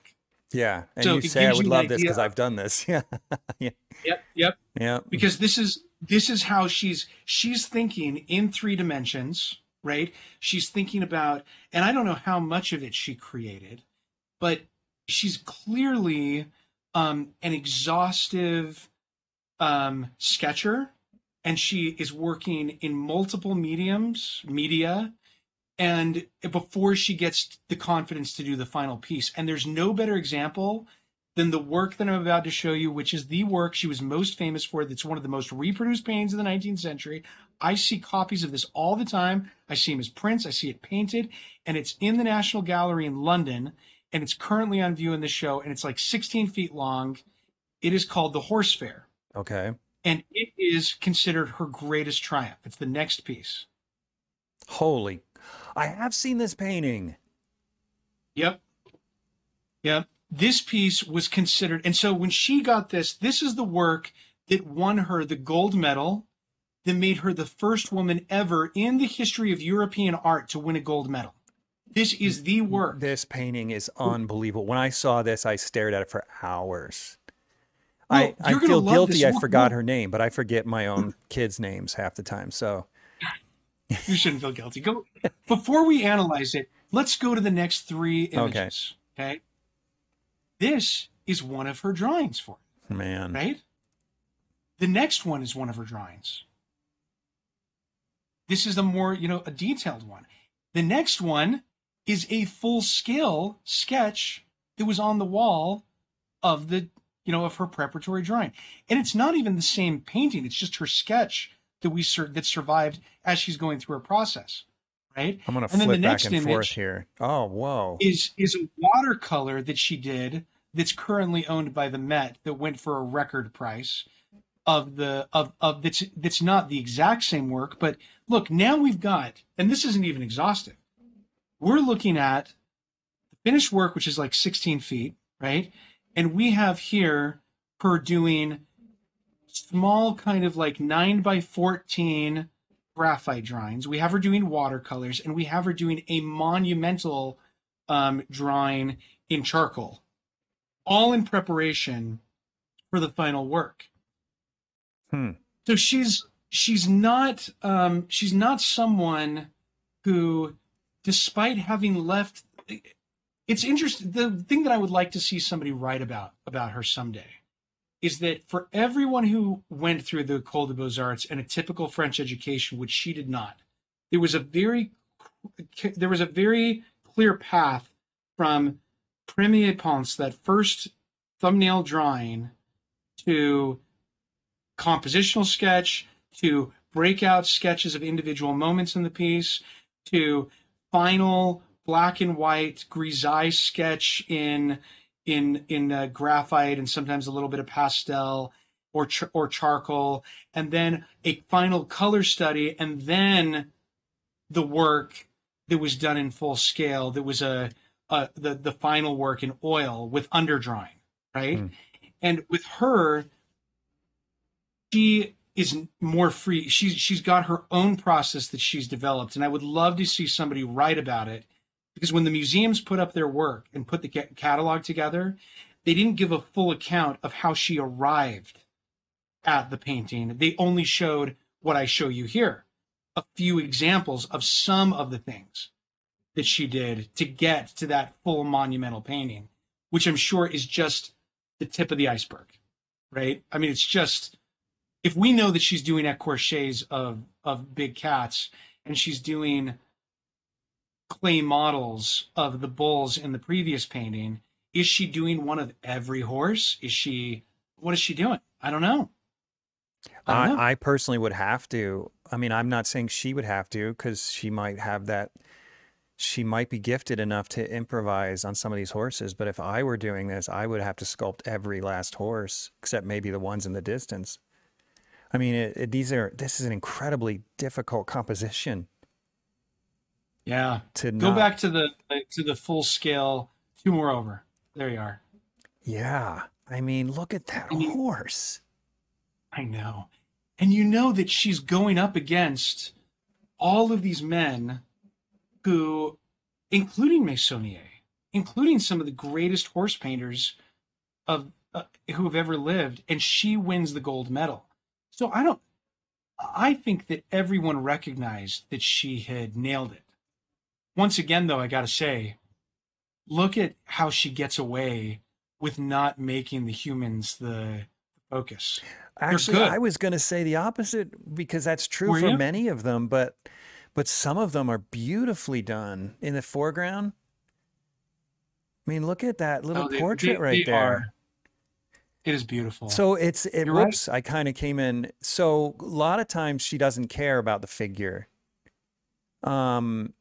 Yeah. And So you it say, I gives would you an love this idea because I've done this. Yeah. Yeah. Yep. Yeah. Because this is how she's thinking in 3 dimensions, right? She's thinking about, and I don't know how much of it she created, but she's clearly an exhaustive sketcher, and she is working in multiple media, and before she gets the confidence to do the final piece. And there's no better example than the work that I'm about to show you, which is the work she was most famous for. That's one of the most reproduced paintings of the 19th century. I see copies of this all the time. I see them as prints. I see it painted, and it's in the National Gallery in London, and it's currently on view in the show, and it's like 16 feet long. It is called The Horse Fair, Okay. and it is considered her greatest triumph. It's the next piece. Holy, I have seen this painting. Yep. Yep. This piece was considered, and so when she got this is the work that won her the gold medal, that made her the first woman ever in the history of European art to win a gold medal. This is the work. This painting is unbelievable. When I saw this, I stared at it for hours. Well, I you're gonna feel love guilty this. I We'll- forgot her name, but I forget my own kids' names half the time. So You shouldn't feel guilty. Go before we analyze it. Let's go to the next 3 images. Okay. This is one of her drawings for it, man, right? The next one is one of her drawings. This is a more, a detailed one. The next one is a full-scale sketch that was on the wall of the, of her preparatory drawing. And it's not even the same painting. It's just her sketch that survived as she's going through her process, right? I'm going to And then the flip back next and forth image here. Oh, whoa. is a watercolor that she did that's currently owned by the Met that went for a record price of that's not the exact same work. But look, now we've got, and this isn't even exhaustive. We're looking at the finished work, which is like 16 feet, right? And we have here her doing small kind of like 9x14 graphite drawings. We have her doing watercolors, and we have her doing a monumental drawing in charcoal, all in preparation for the final work. So she's not someone who, despite having left, it's interesting. The thing that I would like to see somebody write about her someday is that for everyone who went through the École des Beaux-Arts and a typical French education, which she did not, there was a very clear path from premier pense, that first thumbnail drawing, to compositional sketch, to breakout sketches of individual moments in the piece, to final black and white grisaille sketch in graphite, and sometimes a little bit of pastel or charcoal, and then a final color study, and then the work that was done in full scale, that was the final work in oil with underdrawing, right? And with her, she is more free. She's got her own process that she's developed, and I would love to see somebody write about it, because when the museums put up their work and put the catalog together, they didn't give a full account of how she arrived at the painting. They only showed what I show you here, a few examples of some of the things that she did to get to that full monumental painting, which I'm sure is just the tip of the iceberg, right? I mean, it's just, if we know that she's doing écorchés of big cats, and she's doing clay models of the bulls in the previous painting, is she doing one of every horse? What is she doing? I don't know. I personally would have to. I mean, I'm not saying she would have to, because she might have that. She might be gifted enough to improvise on some of these horses. But if I were doing this, I would have to sculpt every last horse, except maybe the ones in the distance. I mean, this is an incredibly difficult composition. Yeah. Go back to the full scale. 2 more over. There you are. Yeah. I mean, look at that horse. I know. And you know that she's going up against all of these men who, including Meissonier, including some of the greatest horse painters of who have ever lived, and she wins the gold medal. So I think that everyone recognized that she had nailed it. Once again, though, I got to say, look at how she gets away with not making the humans the focus. Actually, I was going to say the opposite, because that's true for many of them, but some of them are beautifully done in the foreground. I mean, look at that little portrait right there. It is beautiful. So whoops, right. I kind of came in. So a lot of times she doesn't care about the figure. But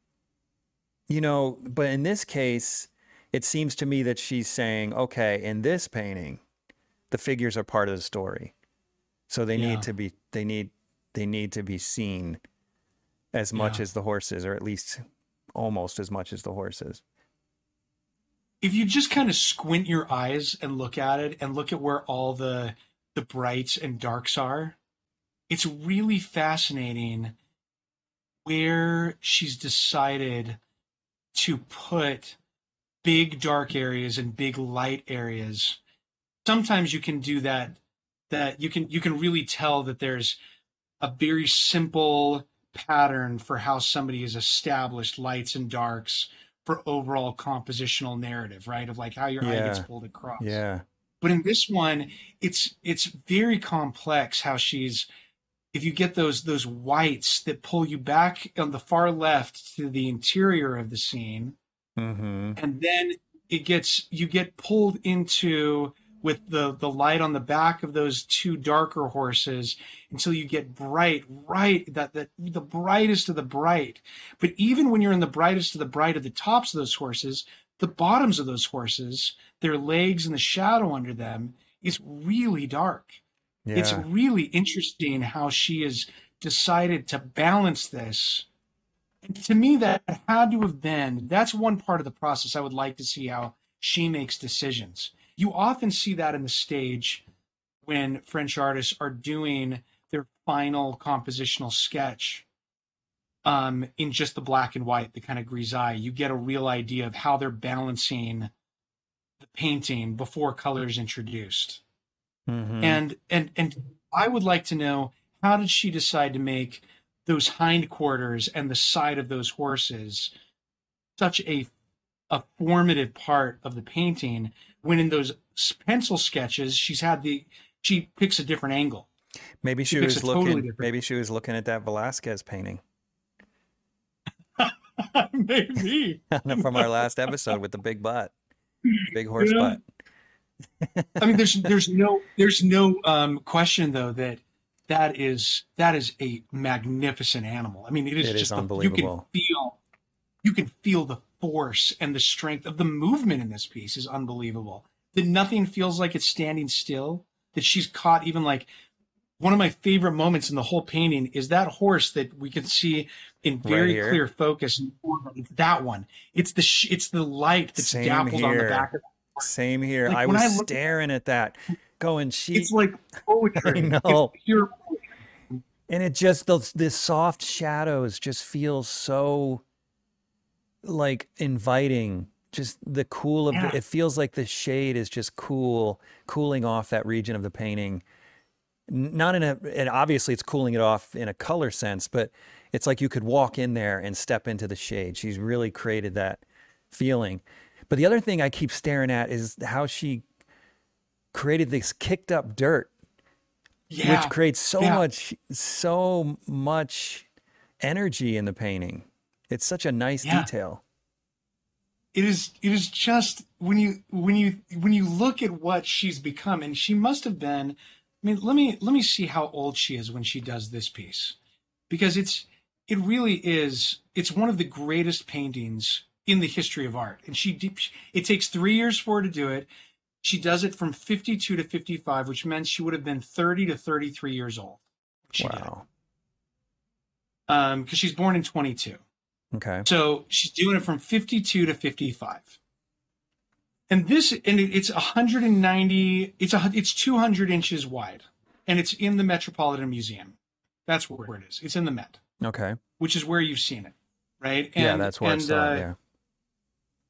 in this case, it seems to me that she's saying, okay, in this painting, the figures are part of the story. So they need to be seen as much as the horses, or at least almost as much as the horses. If you just kind of squint your eyes and look at it, and look at where all the brights and darks are, it's really fascinating where she's decided to put big dark areas and big light areas. Sometimes you can do that you can really tell that there's a very simple pattern for how somebody has established lights and darks for overall compositional narrative, right? Of like how your eye gets pulled across. Yeah. But in this one, it's very complex how she's, if you get those whites that pull you back on the far left to the interior of the scene, mm-hmm. and then you get pulled into with the light on the back of those two darker horses until you get bright, the brightest of the bright. But even when you're in the brightest of the bright at the tops of those horses, the bottoms of those horses, their legs and the shadow under them is really dark. Yeah. It's really interesting how she has decided to balance this. And to me, that had to have been, that's one part of the process I would like to see how she makes decisions. You often see that in the stage when French artists are doing their final compositional sketch in just the black and white, the kind of grisaille. You get a real idea of how they're balancing the painting before color is introduced. Mm-hmm. And I would like to know, how did she decide to make those hindquarters and the side of those horses such a formative part of the painting, when in those pencil sketches she picks a different angle. Maybe she was looking at that Velázquez painting. Maybe. From our last episode with the big butt. Big horse butt. I mean, there's no question though that is a magnificent animal. I mean, it is unbelievable. You can feel the force and the strength of the movement in this piece is unbelievable. That nothing feels like it's standing still, that she's caught. Even like one of my favorite moments in the whole painting is that horse that we can see in very clear focus. It's that one. It's the light that's dappled on the back of it. Same here. Like I was staring at that going, it's like poetry. I know. It's pure poetry. And it just, the soft shadows just feel so like inviting, just the cool of it feels like the shade is just cooling off that region of the painting. Not and obviously it's cooling it off in a color sense, but it's like you could walk in there and step into the shade. She's really created that feeling. But the other thing I keep staring at is how she created this kicked up dirt, which creates so much energy in the painting. It's such a nice detail. It is just when you look at what she's become, and she must have been. I mean, let me see how old she is when she does this piece, because it really is. It's one of the greatest paintings in the history of art, and it takes 3 years for her to do it. She does it from 52 to 55, which meant she would have been 30 to 33 years old. Wow. Because she's born in 22. Okay. So she's doing it from 52 to 55. And it's 190, it's 200 inches wide. And it's in the Metropolitan Museum. That's where it is. It's in the Met. Okay. Which is where you've seen it, right? And, that's where I saw it, yeah.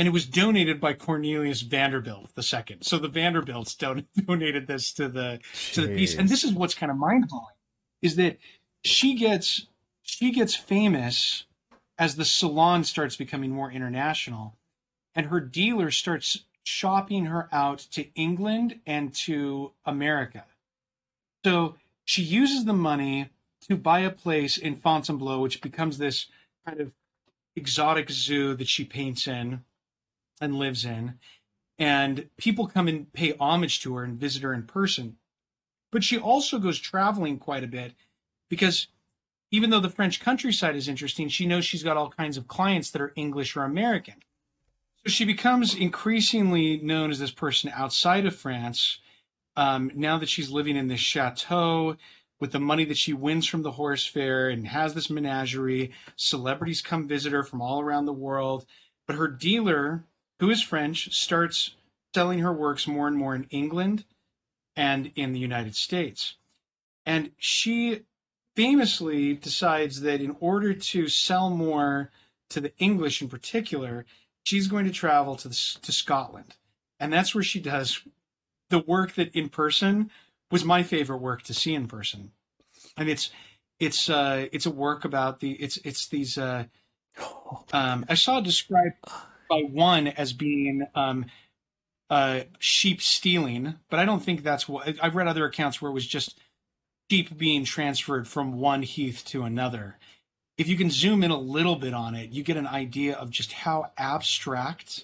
and it was donated by Cornelius Vanderbilt II. So the Vanderbilts donated this to the piece. And this is what's kind of mind blowing, is that she gets famous as the salon starts becoming more international, and her dealer starts shopping her out to England and to America. So she uses the money to buy a place in Fontainebleau, which becomes this kind of exotic zoo that she paints in and lives in. And people come and pay homage to her and visit her in person. But she also goes traveling quite a bit, because even though the French countryside is interesting, she knows she's got all kinds of clients that are English or American. So she becomes increasingly known as this person outside of France, now that she's living in this chateau with the money that she wins from the horse fair and has this menagerie. Celebrities come visit her from all around the world. But her dealer, who is French, starts selling her works more and more in England and in the United States. And she famously decides that in order to sell more to the English in particular, she's going to travel to Scotland. And that's where she does the work that in person was my favorite work to see in person. And it's a work about these I saw it described by one as being sheep stealing, but I don't think that's what I've read. Other accounts where it was just sheep being transferred from one heath to another. If you can zoom in a little bit on it, you get an idea of just how abstract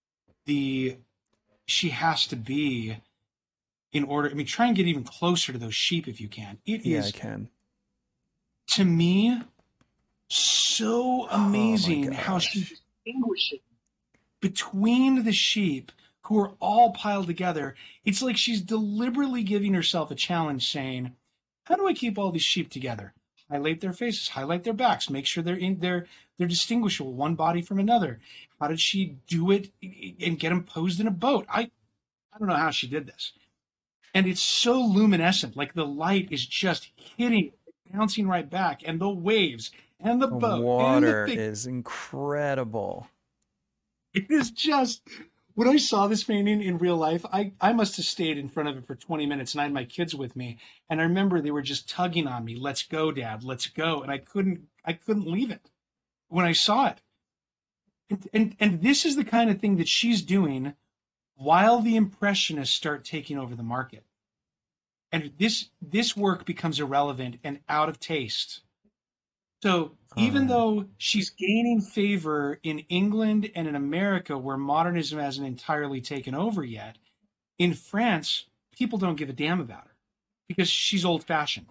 she has to be in order. I mean, try and get even closer to those sheep if you can. I can. To me, so amazing how she distinguishes between the sheep who are all piled together. It's like she's deliberately giving herself a challenge, saying, how do I keep all these sheep together? Highlight their faces, highlight their backs, make sure they're distinguishable, one body from another. How did she do it and get them posed in a boat? I don't know how she did this. And it's so luminescent, like the light is just hitting, bouncing right back, and the waves and the boat. Water is incredible. It is just, when I saw this painting in real life, I must have stayed in front of it for 20 minutes, and I had my kids with me. And I remember they were just tugging on me, let's go, Dad, let's go. And I couldn't leave it when I saw it. And this is the kind of thing that she's doing while the Impressionists start taking over the market. And this work becomes irrelevant and out of taste. So even though she's gaining favor in England and in America, where modernism hasn't entirely taken over yet, in France, people don't give a damn about her because she's old-fashioned.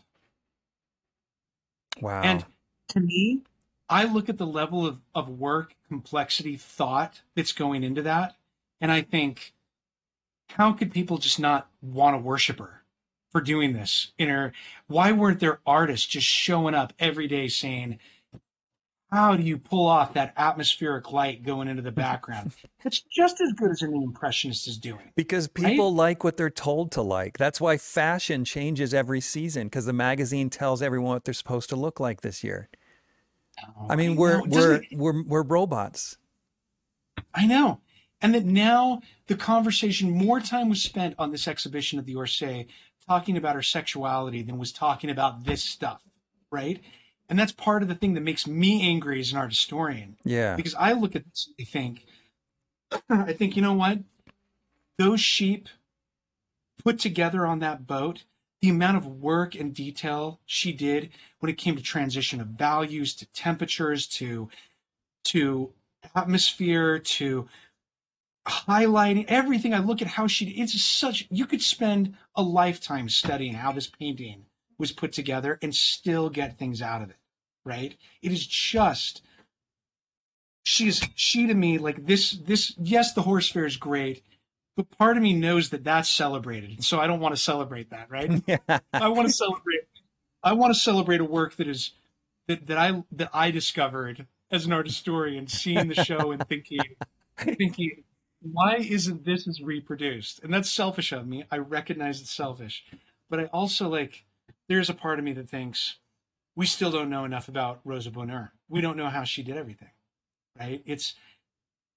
Wow. And to me, I look at the level of work, complexity, thought that's going into that, and I think, how could people just not want to worship her for doing this? Why weren't there artists just showing up every day saying, how do you pull off that atmospheric light going into the background? It's just as good as an Impressionist is doing. Because people like what they're told to like. That's why fashion changes every season, because the magazine tells everyone what they're supposed to look like this year. I mean, we're robots. I know. And that now the conversation, more time was spent on this exhibition at the Orsay talking about her sexuality than was talking about this stuff, right? And that's part of the thing that makes me angry as an art historian. Yeah. Because I look at this and I think, you know what? Those sheep put together on that boat, the amount of work and detail she did when it came to transition of values, to temperatures, to atmosphere, to highlighting everything. I look at how you could spend a lifetime studying how this painting was put together and still get things out of it, right? It is just, she to me, like this, yes, the horse fair is great, but part of me knows that that's celebrated. And so I don't want to celebrate that, right? I want to celebrate a work that I discovered as an art historian, seeing the show and thinking, why isn't this as reproduced? And that's selfish of me. I recognize it's selfish, but I also there's a part of me that thinks we still don't know enough about Rosa Bonheur. We don't know how she did everything, right?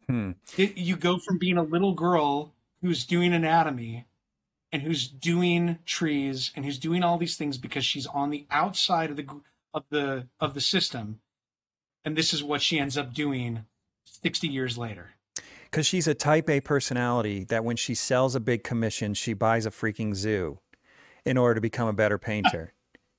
You go from being a little girl who's doing anatomy and who's doing trees and who's doing all these things because she's on the outside of the system, and this is what she ends up doing 60 years later. Because she's a type A personality that when she sells a big commission, she buys a freaking zoo in order to become a better painter.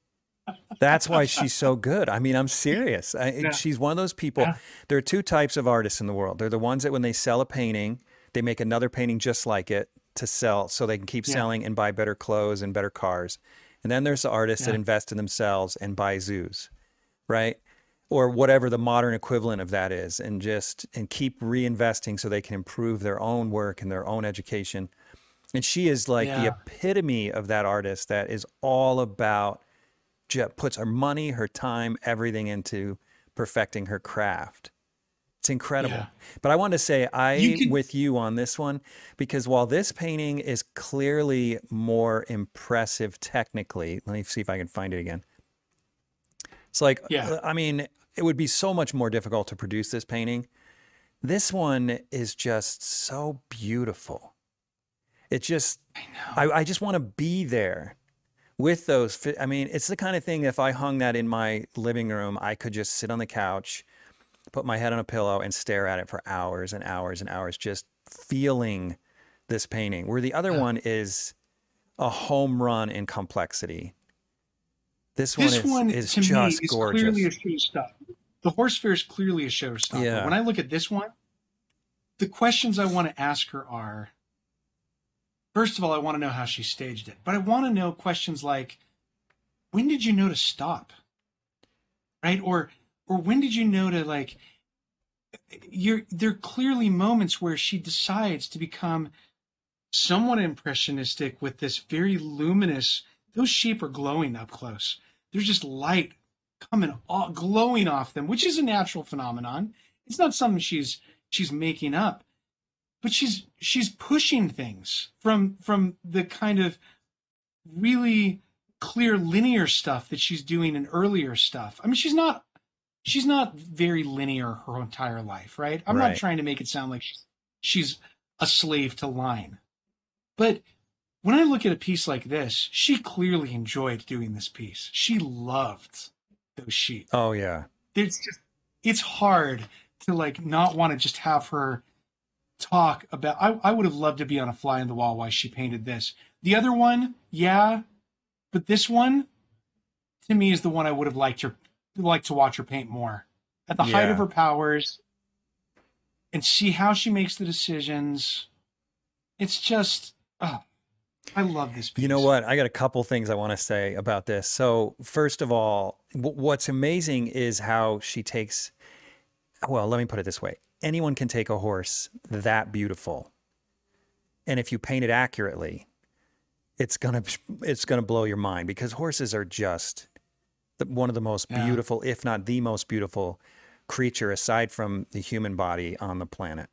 That's why she's so good. I mean, I'm serious. She's one of those people. Yeah. There are two types of artists in the world. They're the ones that when they sell a painting, they make another painting just like it to sell so they can keep selling and buy better clothes and better cars. And then there's the artists that invest in themselves and buy zoos, right? Or whatever the modern equivalent of that is, and keep reinvesting so they can improve their own work and their own education. And she is like the epitome of that artist that is all about, puts her money, her time, everything into perfecting her craft. It's incredible. Yeah. But I want to say with you on this one, because while this painting is clearly more impressive technically, let me see if I can find it again. It's like, I mean, it would be so much more difficult to produce this painting. This one is just so beautiful. It just, I just want to be there with those. I mean, it's the kind of thing, if I hung that in my living room, I could just sit on the couch, put my head on a pillow and stare at it for hours and hours and hours, just feeling this painting. Where the other one is a home run in complexity. This one is to just me, gorgeous. Clearly a showstopper. The horse fair is clearly a showstopper. Yeah. When I look at this one, the questions I want to ask her are, first of all, I want to know how she staged it. But I want to know questions like, when did you know to stop? Right? Or when did you know to, like, there are clearly moments where she decides to become somewhat impressionistic with this very luminous, those sheep are glowing up close. There's just light glowing off them, which is a natural phenomenon. It's not something she's making up, but she's pushing things from the kind of really clear linear stuff that she's doing in earlier stuff. I mean, she's not very linear her entire life, right? I'm not trying to make it sound like she's a slave to line, but when I look at a piece like this, she clearly enjoyed doing this piece. She loved those sheep. Oh yeah. It's hard to like not want to just have her talk about, I would have loved to be on a fly on the wall while she painted this. The other one, yeah, but this one to me is the one I would have liked to watch her paint more at the height of her powers and see how she makes the decisions. It's just, I love this piece. You know what? I got a couple things I want to say about this. So first of all, what's amazing is how she takes, well, let me put it this way. Anyone can take a horse that beautiful, and if you paint it accurately, it's gonna blow your mind, because horses are just one of the most beautiful, if not the most beautiful creature aside from the human body on the planet.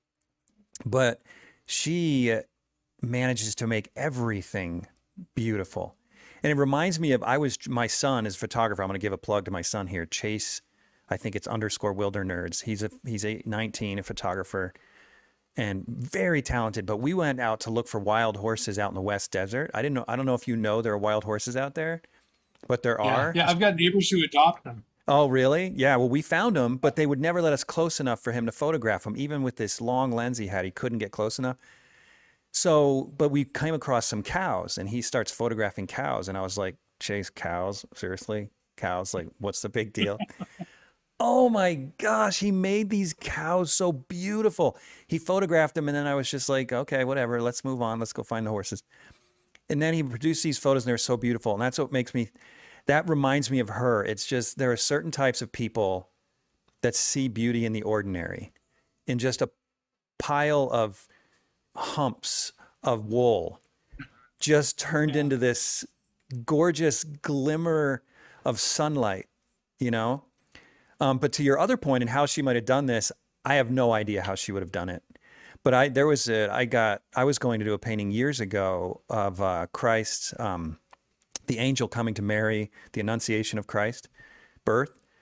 But she manages to make everything beautiful. And it reminds me of, my son is a photographer. I'm going to give a plug to my son here, Chase. I think it's _WilderNerds. He's 19, a photographer, and very talented. But we went out to look for wild horses out in the West Desert. I don't know if you know there are wild horses out there, but there are. Yeah, I've got neighbors who adopt them. Oh, really? Yeah. Well, we found them, but they would never let us close enough for him to photograph them. Even with this long lens he had, he couldn't get close enough. So, but we came across some cows, and he starts photographing cows. And I was like, Chase, cows? Seriously? Cows? Like, what's the big deal? Oh my gosh, he made these cows so beautiful. He photographed them, and then I was just like, okay, whatever, let's move on. Let's go find the horses. And then he produced these photos, and they're so beautiful. And that's what that reminds me of her. It's just, there are certain types of people that see beauty in the ordinary, in just a pile of humps of wool just turned into this gorgeous glimmer of sunlight, you know? But to your other point and how she might have done this, I have no idea how she would have done it. But I was going to do a painting years ago of Christ, the angel coming to Mary, the Annunciation of Christ, birth.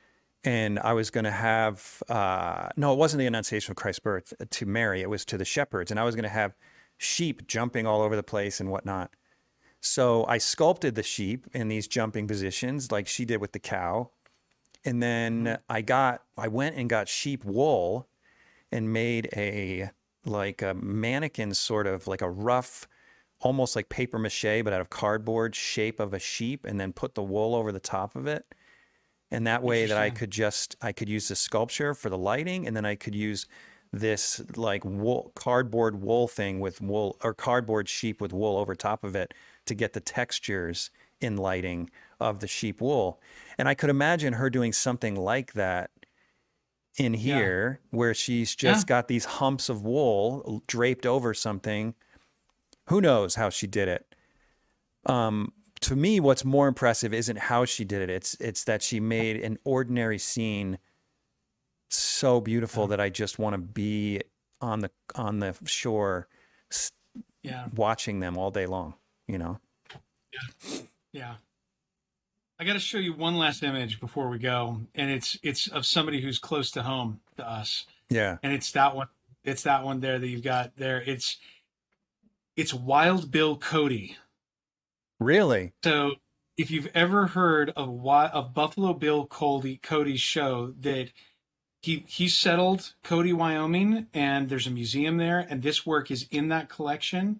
and I was going to have, no, it wasn't the Annunciation of Christ's birth to Mary. It was to the shepherds. And I was going to have sheep jumping all over the place and whatnot. So I sculpted the sheep in these jumping positions like she did with the cow. And then I went and got sheep wool and made a mannequin, sort of like a rough, almost like paper mache, but out of cardboard shape of a sheep, and then put the wool over the top of it. And that way that I could use the sculpture for the lighting, and then I could use this like cardboard wool thing with wool, or cardboard sheep with wool over top of it, to get the textures in lighting of the sheep wool. And I could imagine her doing something like that in here, where she's just got these humps of wool draped over something. Who knows how she did it? To me, what's more impressive isn't how she did it. It's that she made an ordinary scene so beautiful that I just want to be on the shore, watching them all day long, you know? Yeah. I got to show you one last image before we go, and it's of somebody who's close to home to us. Yeah. And it's that one. It's that one there that you've got there. It's Wild Bill Cody. Really? So if you've ever heard of Buffalo Bill Cody's show, that he settled Cody, Wyoming, and there's a museum there, and this work is in that collection.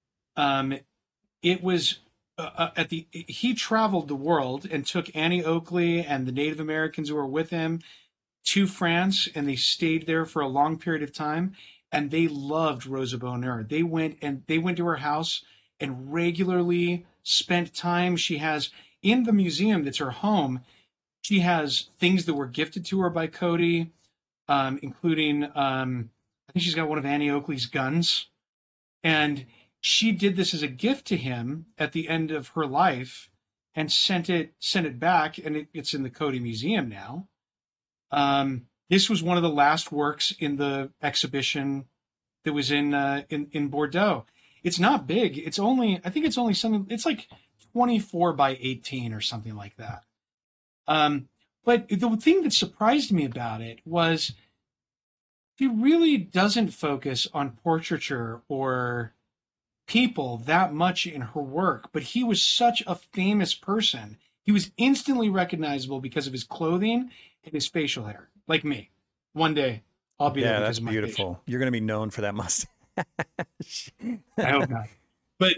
It was he traveled the world and took Annie Oakley and the Native Americans who were with him to France, and they stayed there for a long period of time, and they loved Rosa Bonheur. They went to her house and regularly spent time. She has, in the museum that's her home, she has things that were gifted to her by Cody, including I think she's got one of Annie Oakley's guns, and she did this as a gift to him at the end of her life, and sent it back, and it's in the Cody Museum now. This was one of the last works in the exhibition that was in Bordeaux. It's not big. I think it's only something. It's like 24 by 18 or something like that. But the thing that surprised me about it was she really doesn't focus on portraiture or people that much in her work. But he was such a famous person. He was instantly recognizable because of his clothing and his facial hair, like me. One day I'll be there. That's beautiful. You're going to be known for that mustache. I hope not. But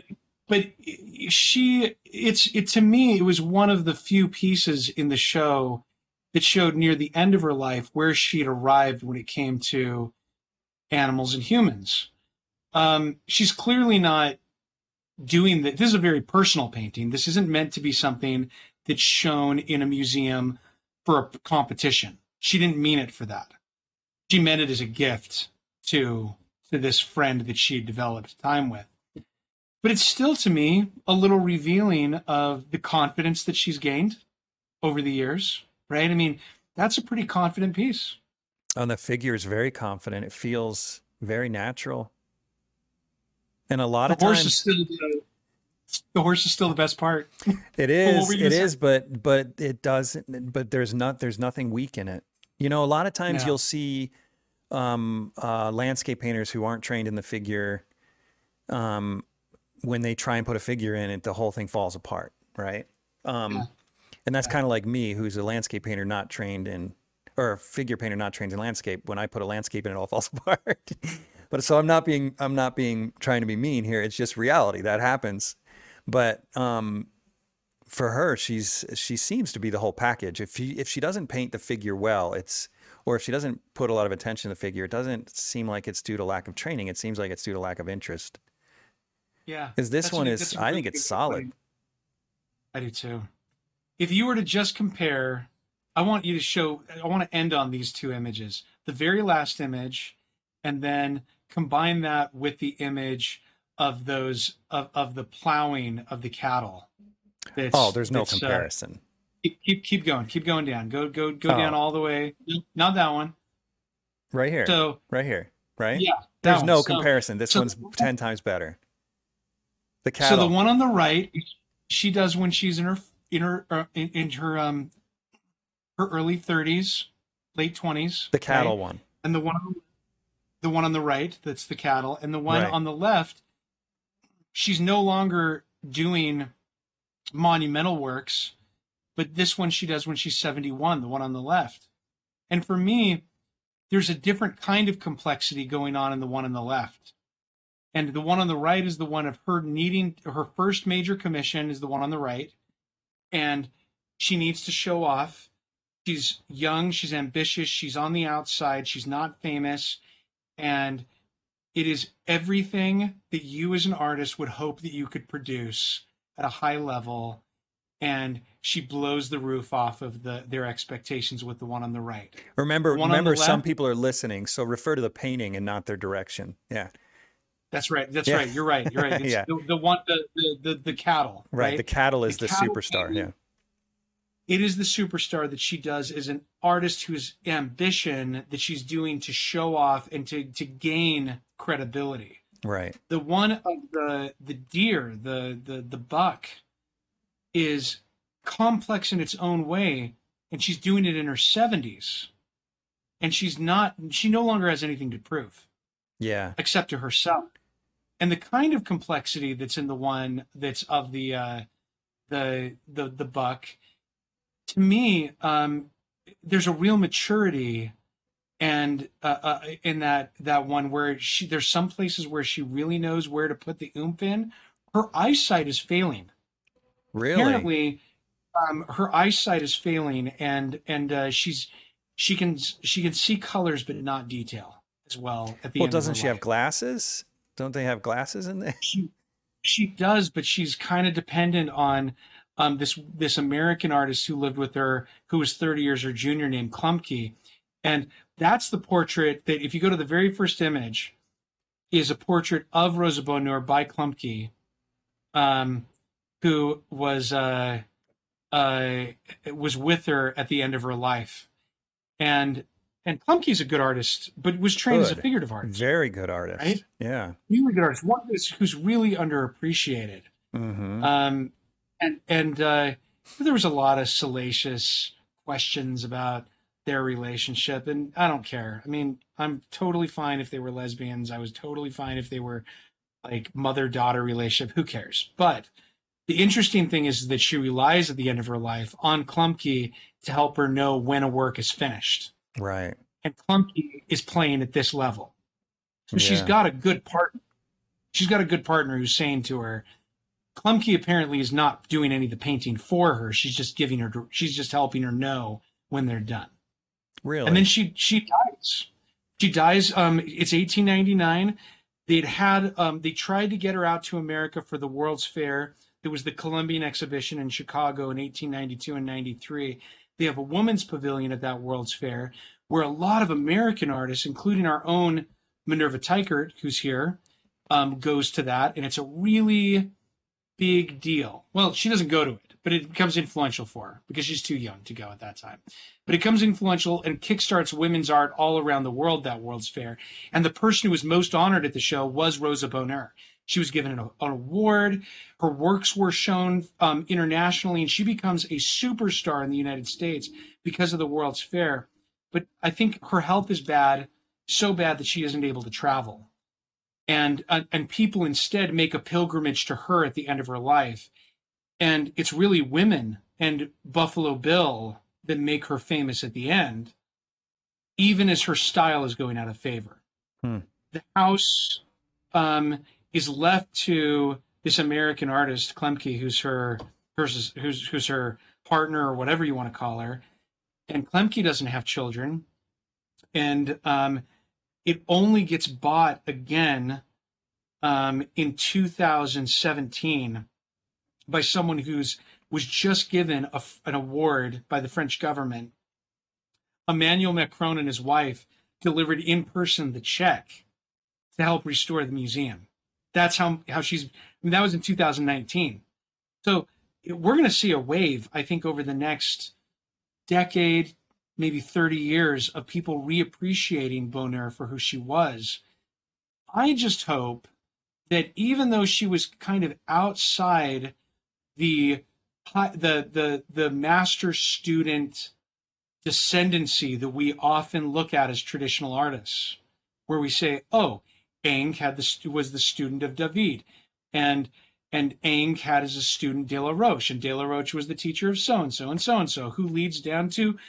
to me, it was one of the few pieces in the show that showed near the end of her life where she'd arrived when it came to animals and humans. She's clearly not doing that. This is a very personal painting. This isn't meant to be something that's shown in a museum for a competition. She didn't mean it for that. She meant it as a gift to this friend that she had developed time with. But it's still, to me, a little revealing of the confidence that she's gained over the years, right? I mean, that's a pretty confident piece. And the figure is very confident. It feels very natural. And a lot of times the horse is still the best part. It is, but it doesn't, but there's nothing weak in it. You know, a lot of times you'll see landscape painters who aren't trained in the figure, when they try and put a figure in it, the whole thing falls apart, right? And that's kind of like me, who's a landscape painter not trained in, or a figure painter not trained in landscape. When I put a landscape in, it all falls apart. But so I'm not being trying to be mean here. It's just reality that happens. But for her, she seems to be the whole package. If she doesn't paint the figure well, or if she doesn't put a lot of attention to the figure, it doesn't seem like it's due to lack of training. It seems like it's due to lack of interest. Yeah. Because this one is, I think it's solid. I do too. If you were to just compare, I want to end on these two images. The very last image, and then combine that with the image of of the plowing of the cattle. There's no comparison. Keep going down. Go down all the way. Not that one. Right here. So right here. Right? Yeah. There's no comparison. This one's 10 times better. The cattle. So the one on the right, she does when she's in her her early 30s, late 20s. The cattle one. And the one on the right, that's the cattle. And the one on the left, she's no longer doing monumental works, but this one she does when she's 71, the one on the left. And for me, there's a different kind of complexity going on in the one on the left. And the one on the right is the one of her needing her first major commission is the one on the right. And she needs to show off. She's young, she's ambitious, she's on the outside, she's not famous. And it is everything that you as an artist would hope that you could produce at a high level. And she blows the roof off of their expectations with the one on the right. Remember, some people are listening, so refer to the painting and not their direction. Yeah. That's right. Right. You're right. It's yeah. the cattle. Right. The cattle is the superstar. Yeah. It is the superstar that she does as an artist whose ambition that she's doing to show off and to gain credibility. Right. The one of the deer, the buck, is complex in its own way, and she's doing it in her 70s. And she no longer has anything to prove. Yeah. Except to herself. And the kind of complexity that's in the one that's of the buck, to me, there's a real maturity and in that one where there's some places where she really knows where to put the oomph in. Her eyesight is failing. Really? Apparently, her eyesight is failing, and she can see colors but not detail as well at the end. Well, doesn't she have glasses? Don't they have glasses in there? She does, but she's kind of dependent on this American artist who lived with her, who was 30 years her junior, named Klumpke. And that's the portrait that, if you go to the very first image, is a portrait of Rosa Bonheur by Klumpke, who was with her at the end of her life. And Klumpke's a good artist, but was trained as a figurative artist. Very good artist. Right? Yeah. Really good artist. One who's really underappreciated. Mm-hmm. And there was a lot of salacious questions about their relationship, and I don't care. I mean, I'm totally fine if they were lesbians. I was totally fine if they were like mother-daughter relationship. Who cares? But the interesting thing is that she relies at the end of her life on Klumpke to help her know when a work is finished. Right. And Klumpke is playing at this level. So she's got a good partner. She's got a good partner who's saying to her, Klumpke apparently is not doing any of the painting for her. She's just helping her know when they're done. Really? And then she dies. She dies. It's 1899. They tried to get her out to America for the World's Fair. There was the Columbian Exhibition in Chicago in 1892 and 93. They have a women's pavilion at that World's Fair where a lot of American artists, including our own Minerva Teichert, who's here, goes to that. And it's a really big deal. Well, she doesn't go to it, but it becomes influential for her because she's too young to go at that time. But it becomes influential and kickstarts women's art all around the world, that World's Fair. And the person who was most honored at the show was Rosa Bonheur. She was given an award. Her works were shown internationally, and she becomes a superstar in the United States because of the World's Fair. But I think her health is bad, so bad that she isn't able to travel. And people instead make a pilgrimage to her at the end of her life. And it's really women and Buffalo Bill that make her famous at the end, even as her style is going out of favor. The house is left to this American artist, Klumpke, who's her partner or whatever you want to call her. And Klumpke doesn't have children. And it only gets bought again in 2017 by someone was just given an award by the French government. Emmanuel Macron and his wife delivered in person the check to help restore the museum. That's how that was in 2019. So we're going to see a wave, I think, over the next decade, maybe 30 years, of people reappreciating Bonheur for who she was. I just hope that even though she was kind of outside the master student descendancy that we often look at as traditional artists, where we say, oh, Ingres was the student of David, and Ingres had as a student De La Roche, and De La Roche was the teacher of so-and-so and so-and-so, who leads down to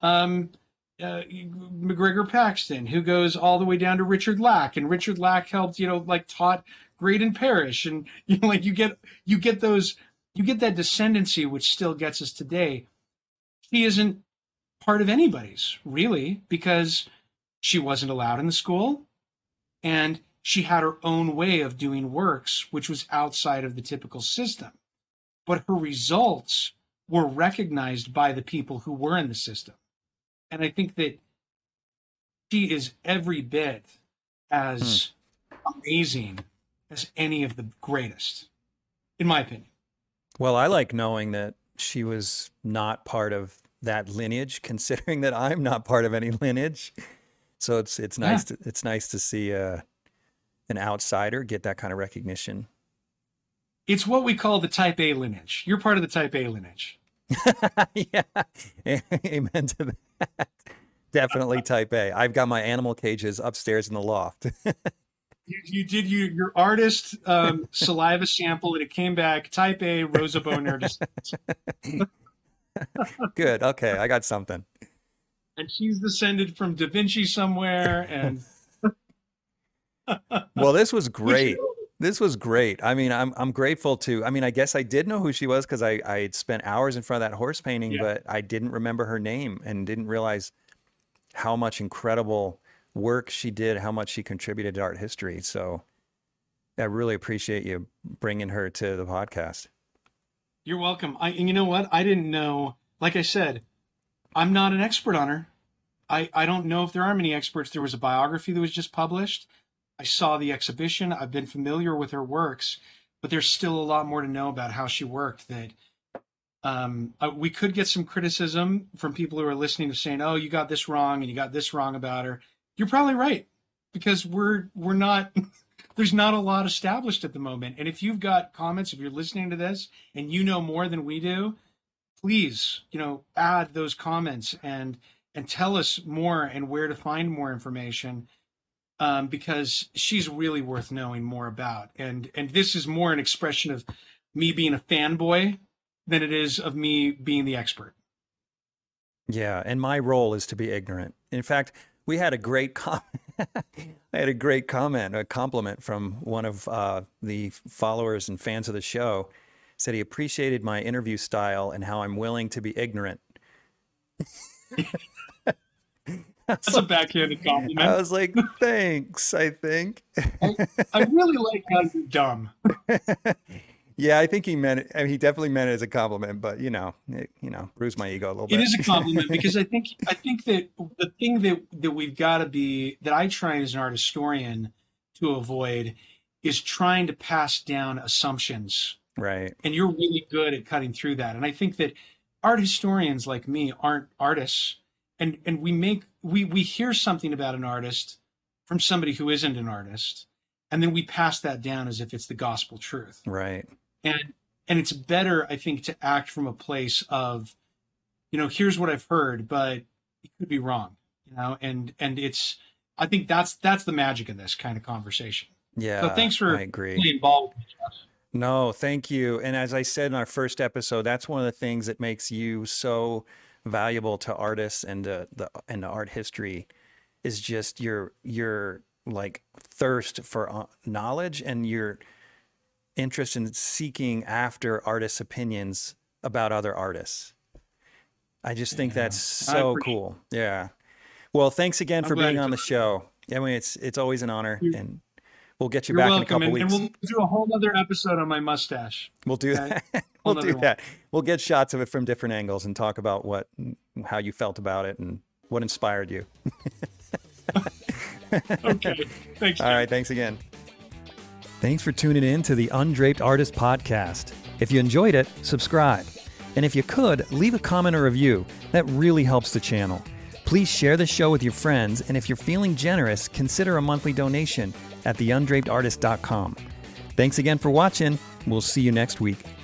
MacGregor Paxton, who goes all the way down to Richard Lack, and Richard Lack helped, taught Graydon Parrish, and you get that descendancy, which still gets us today. She isn't part of anybody's, really, because she wasn't allowed in the school, and she had her own way of doing works, which was outside of the typical system. But her results were recognized by the people who were in the system. And I think that she is every bit as amazing as any of the greatest, in my opinion. Well, I like knowing that she was not part of that lineage, considering that I'm not part of any lineage. So it's nice to see an outsider get that kind of recognition. It's what we call the Type A lineage. You're part of the Type A lineage. Yeah, amen to that. Definitely Type A. I've got my animal cages upstairs in the loft. You did your artist saliva sample, and it came back Type A Rosa Bonheur. Good. Okay, I got something. And she's descended from Da Vinci somewhere, and well, this was great. This was great. I mean, I'm grateful to. I mean, I guess I did know who she was because I had spent hours in front of that horse painting, but I didn't remember her name and didn't realize how much incredible work she did, how much she contributed to art history. So I really appreciate you bringing her to the podcast. You're welcome. And you know what? I didn't know. Like I said, I'm not an expert on her. I don't know if there are many experts. There was a biography that was just published. I saw the exhibition. I've been familiar with her works, but there's still a lot more to know about how she worked. That we could get some criticism from people who are listening to saying, "Oh, you got this wrong, and you got this wrong about her." You're probably right, because we're not. There's not a lot established at the moment. And if you've got comments, if you're listening to this and you know more than we do, please, add those comments and tell us more and where to find more information, because she's really worth knowing more about. And this is more an expression of me being a fanboy than it is of me being the expert. Yeah, and my role is to be ignorant. In fact, we had a great comment. I had a great comment, a compliment from one of the followers and fans of the show. Said he appreciated my interview style and how I'm willing to be ignorant. That's a backhanded compliment. I was like, thanks, I think. I really like how you're dumb. Yeah, I think he meant it. I mean, he definitely meant it as a compliment, but bruised my ego a little bit. It is a compliment because I think that the thing that we've got to be, that I try as an art historian to avoid, is trying to pass down assumptions. Right. And you're really good at cutting through that. And I think that art historians like me aren't artists, and we hear something about an artist from somebody who isn't an artist, and then we pass that down as if it's the gospel truth. Right. And it's better, I think, to act from a place of, here's what I've heard, but it could be wrong, and it's, I think that's the magic of this kind of conversation. Yeah. So thanks for being involved with us. No, thank you. And as I said in our first episode, that's one of the things that makes you so valuable to artists and to art history, is just your like thirst for knowledge and your interest in seeking after artists' opinions about other artists. I just think that's so cool. Yeah. Well, thanks again for being on the show. I mean, it's always an honor, and we'll get you back in a couple weeks. And we'll do a whole other episode on my mustache. We'll do that. We'll do that. We'll get shots of it from different angles and talk about how you felt about it and what inspired you. Okay. Thanks. All right. Thanks again. Thanks for tuning in to the Undraped Artist Podcast. If you enjoyed it, subscribe. And if you could, leave a comment or review. That really helps the channel. Please share the show with your friends, and if you're feeling generous, consider a monthly donation at theundrapedartist.com. Thanks again for watching. We'll see you next week.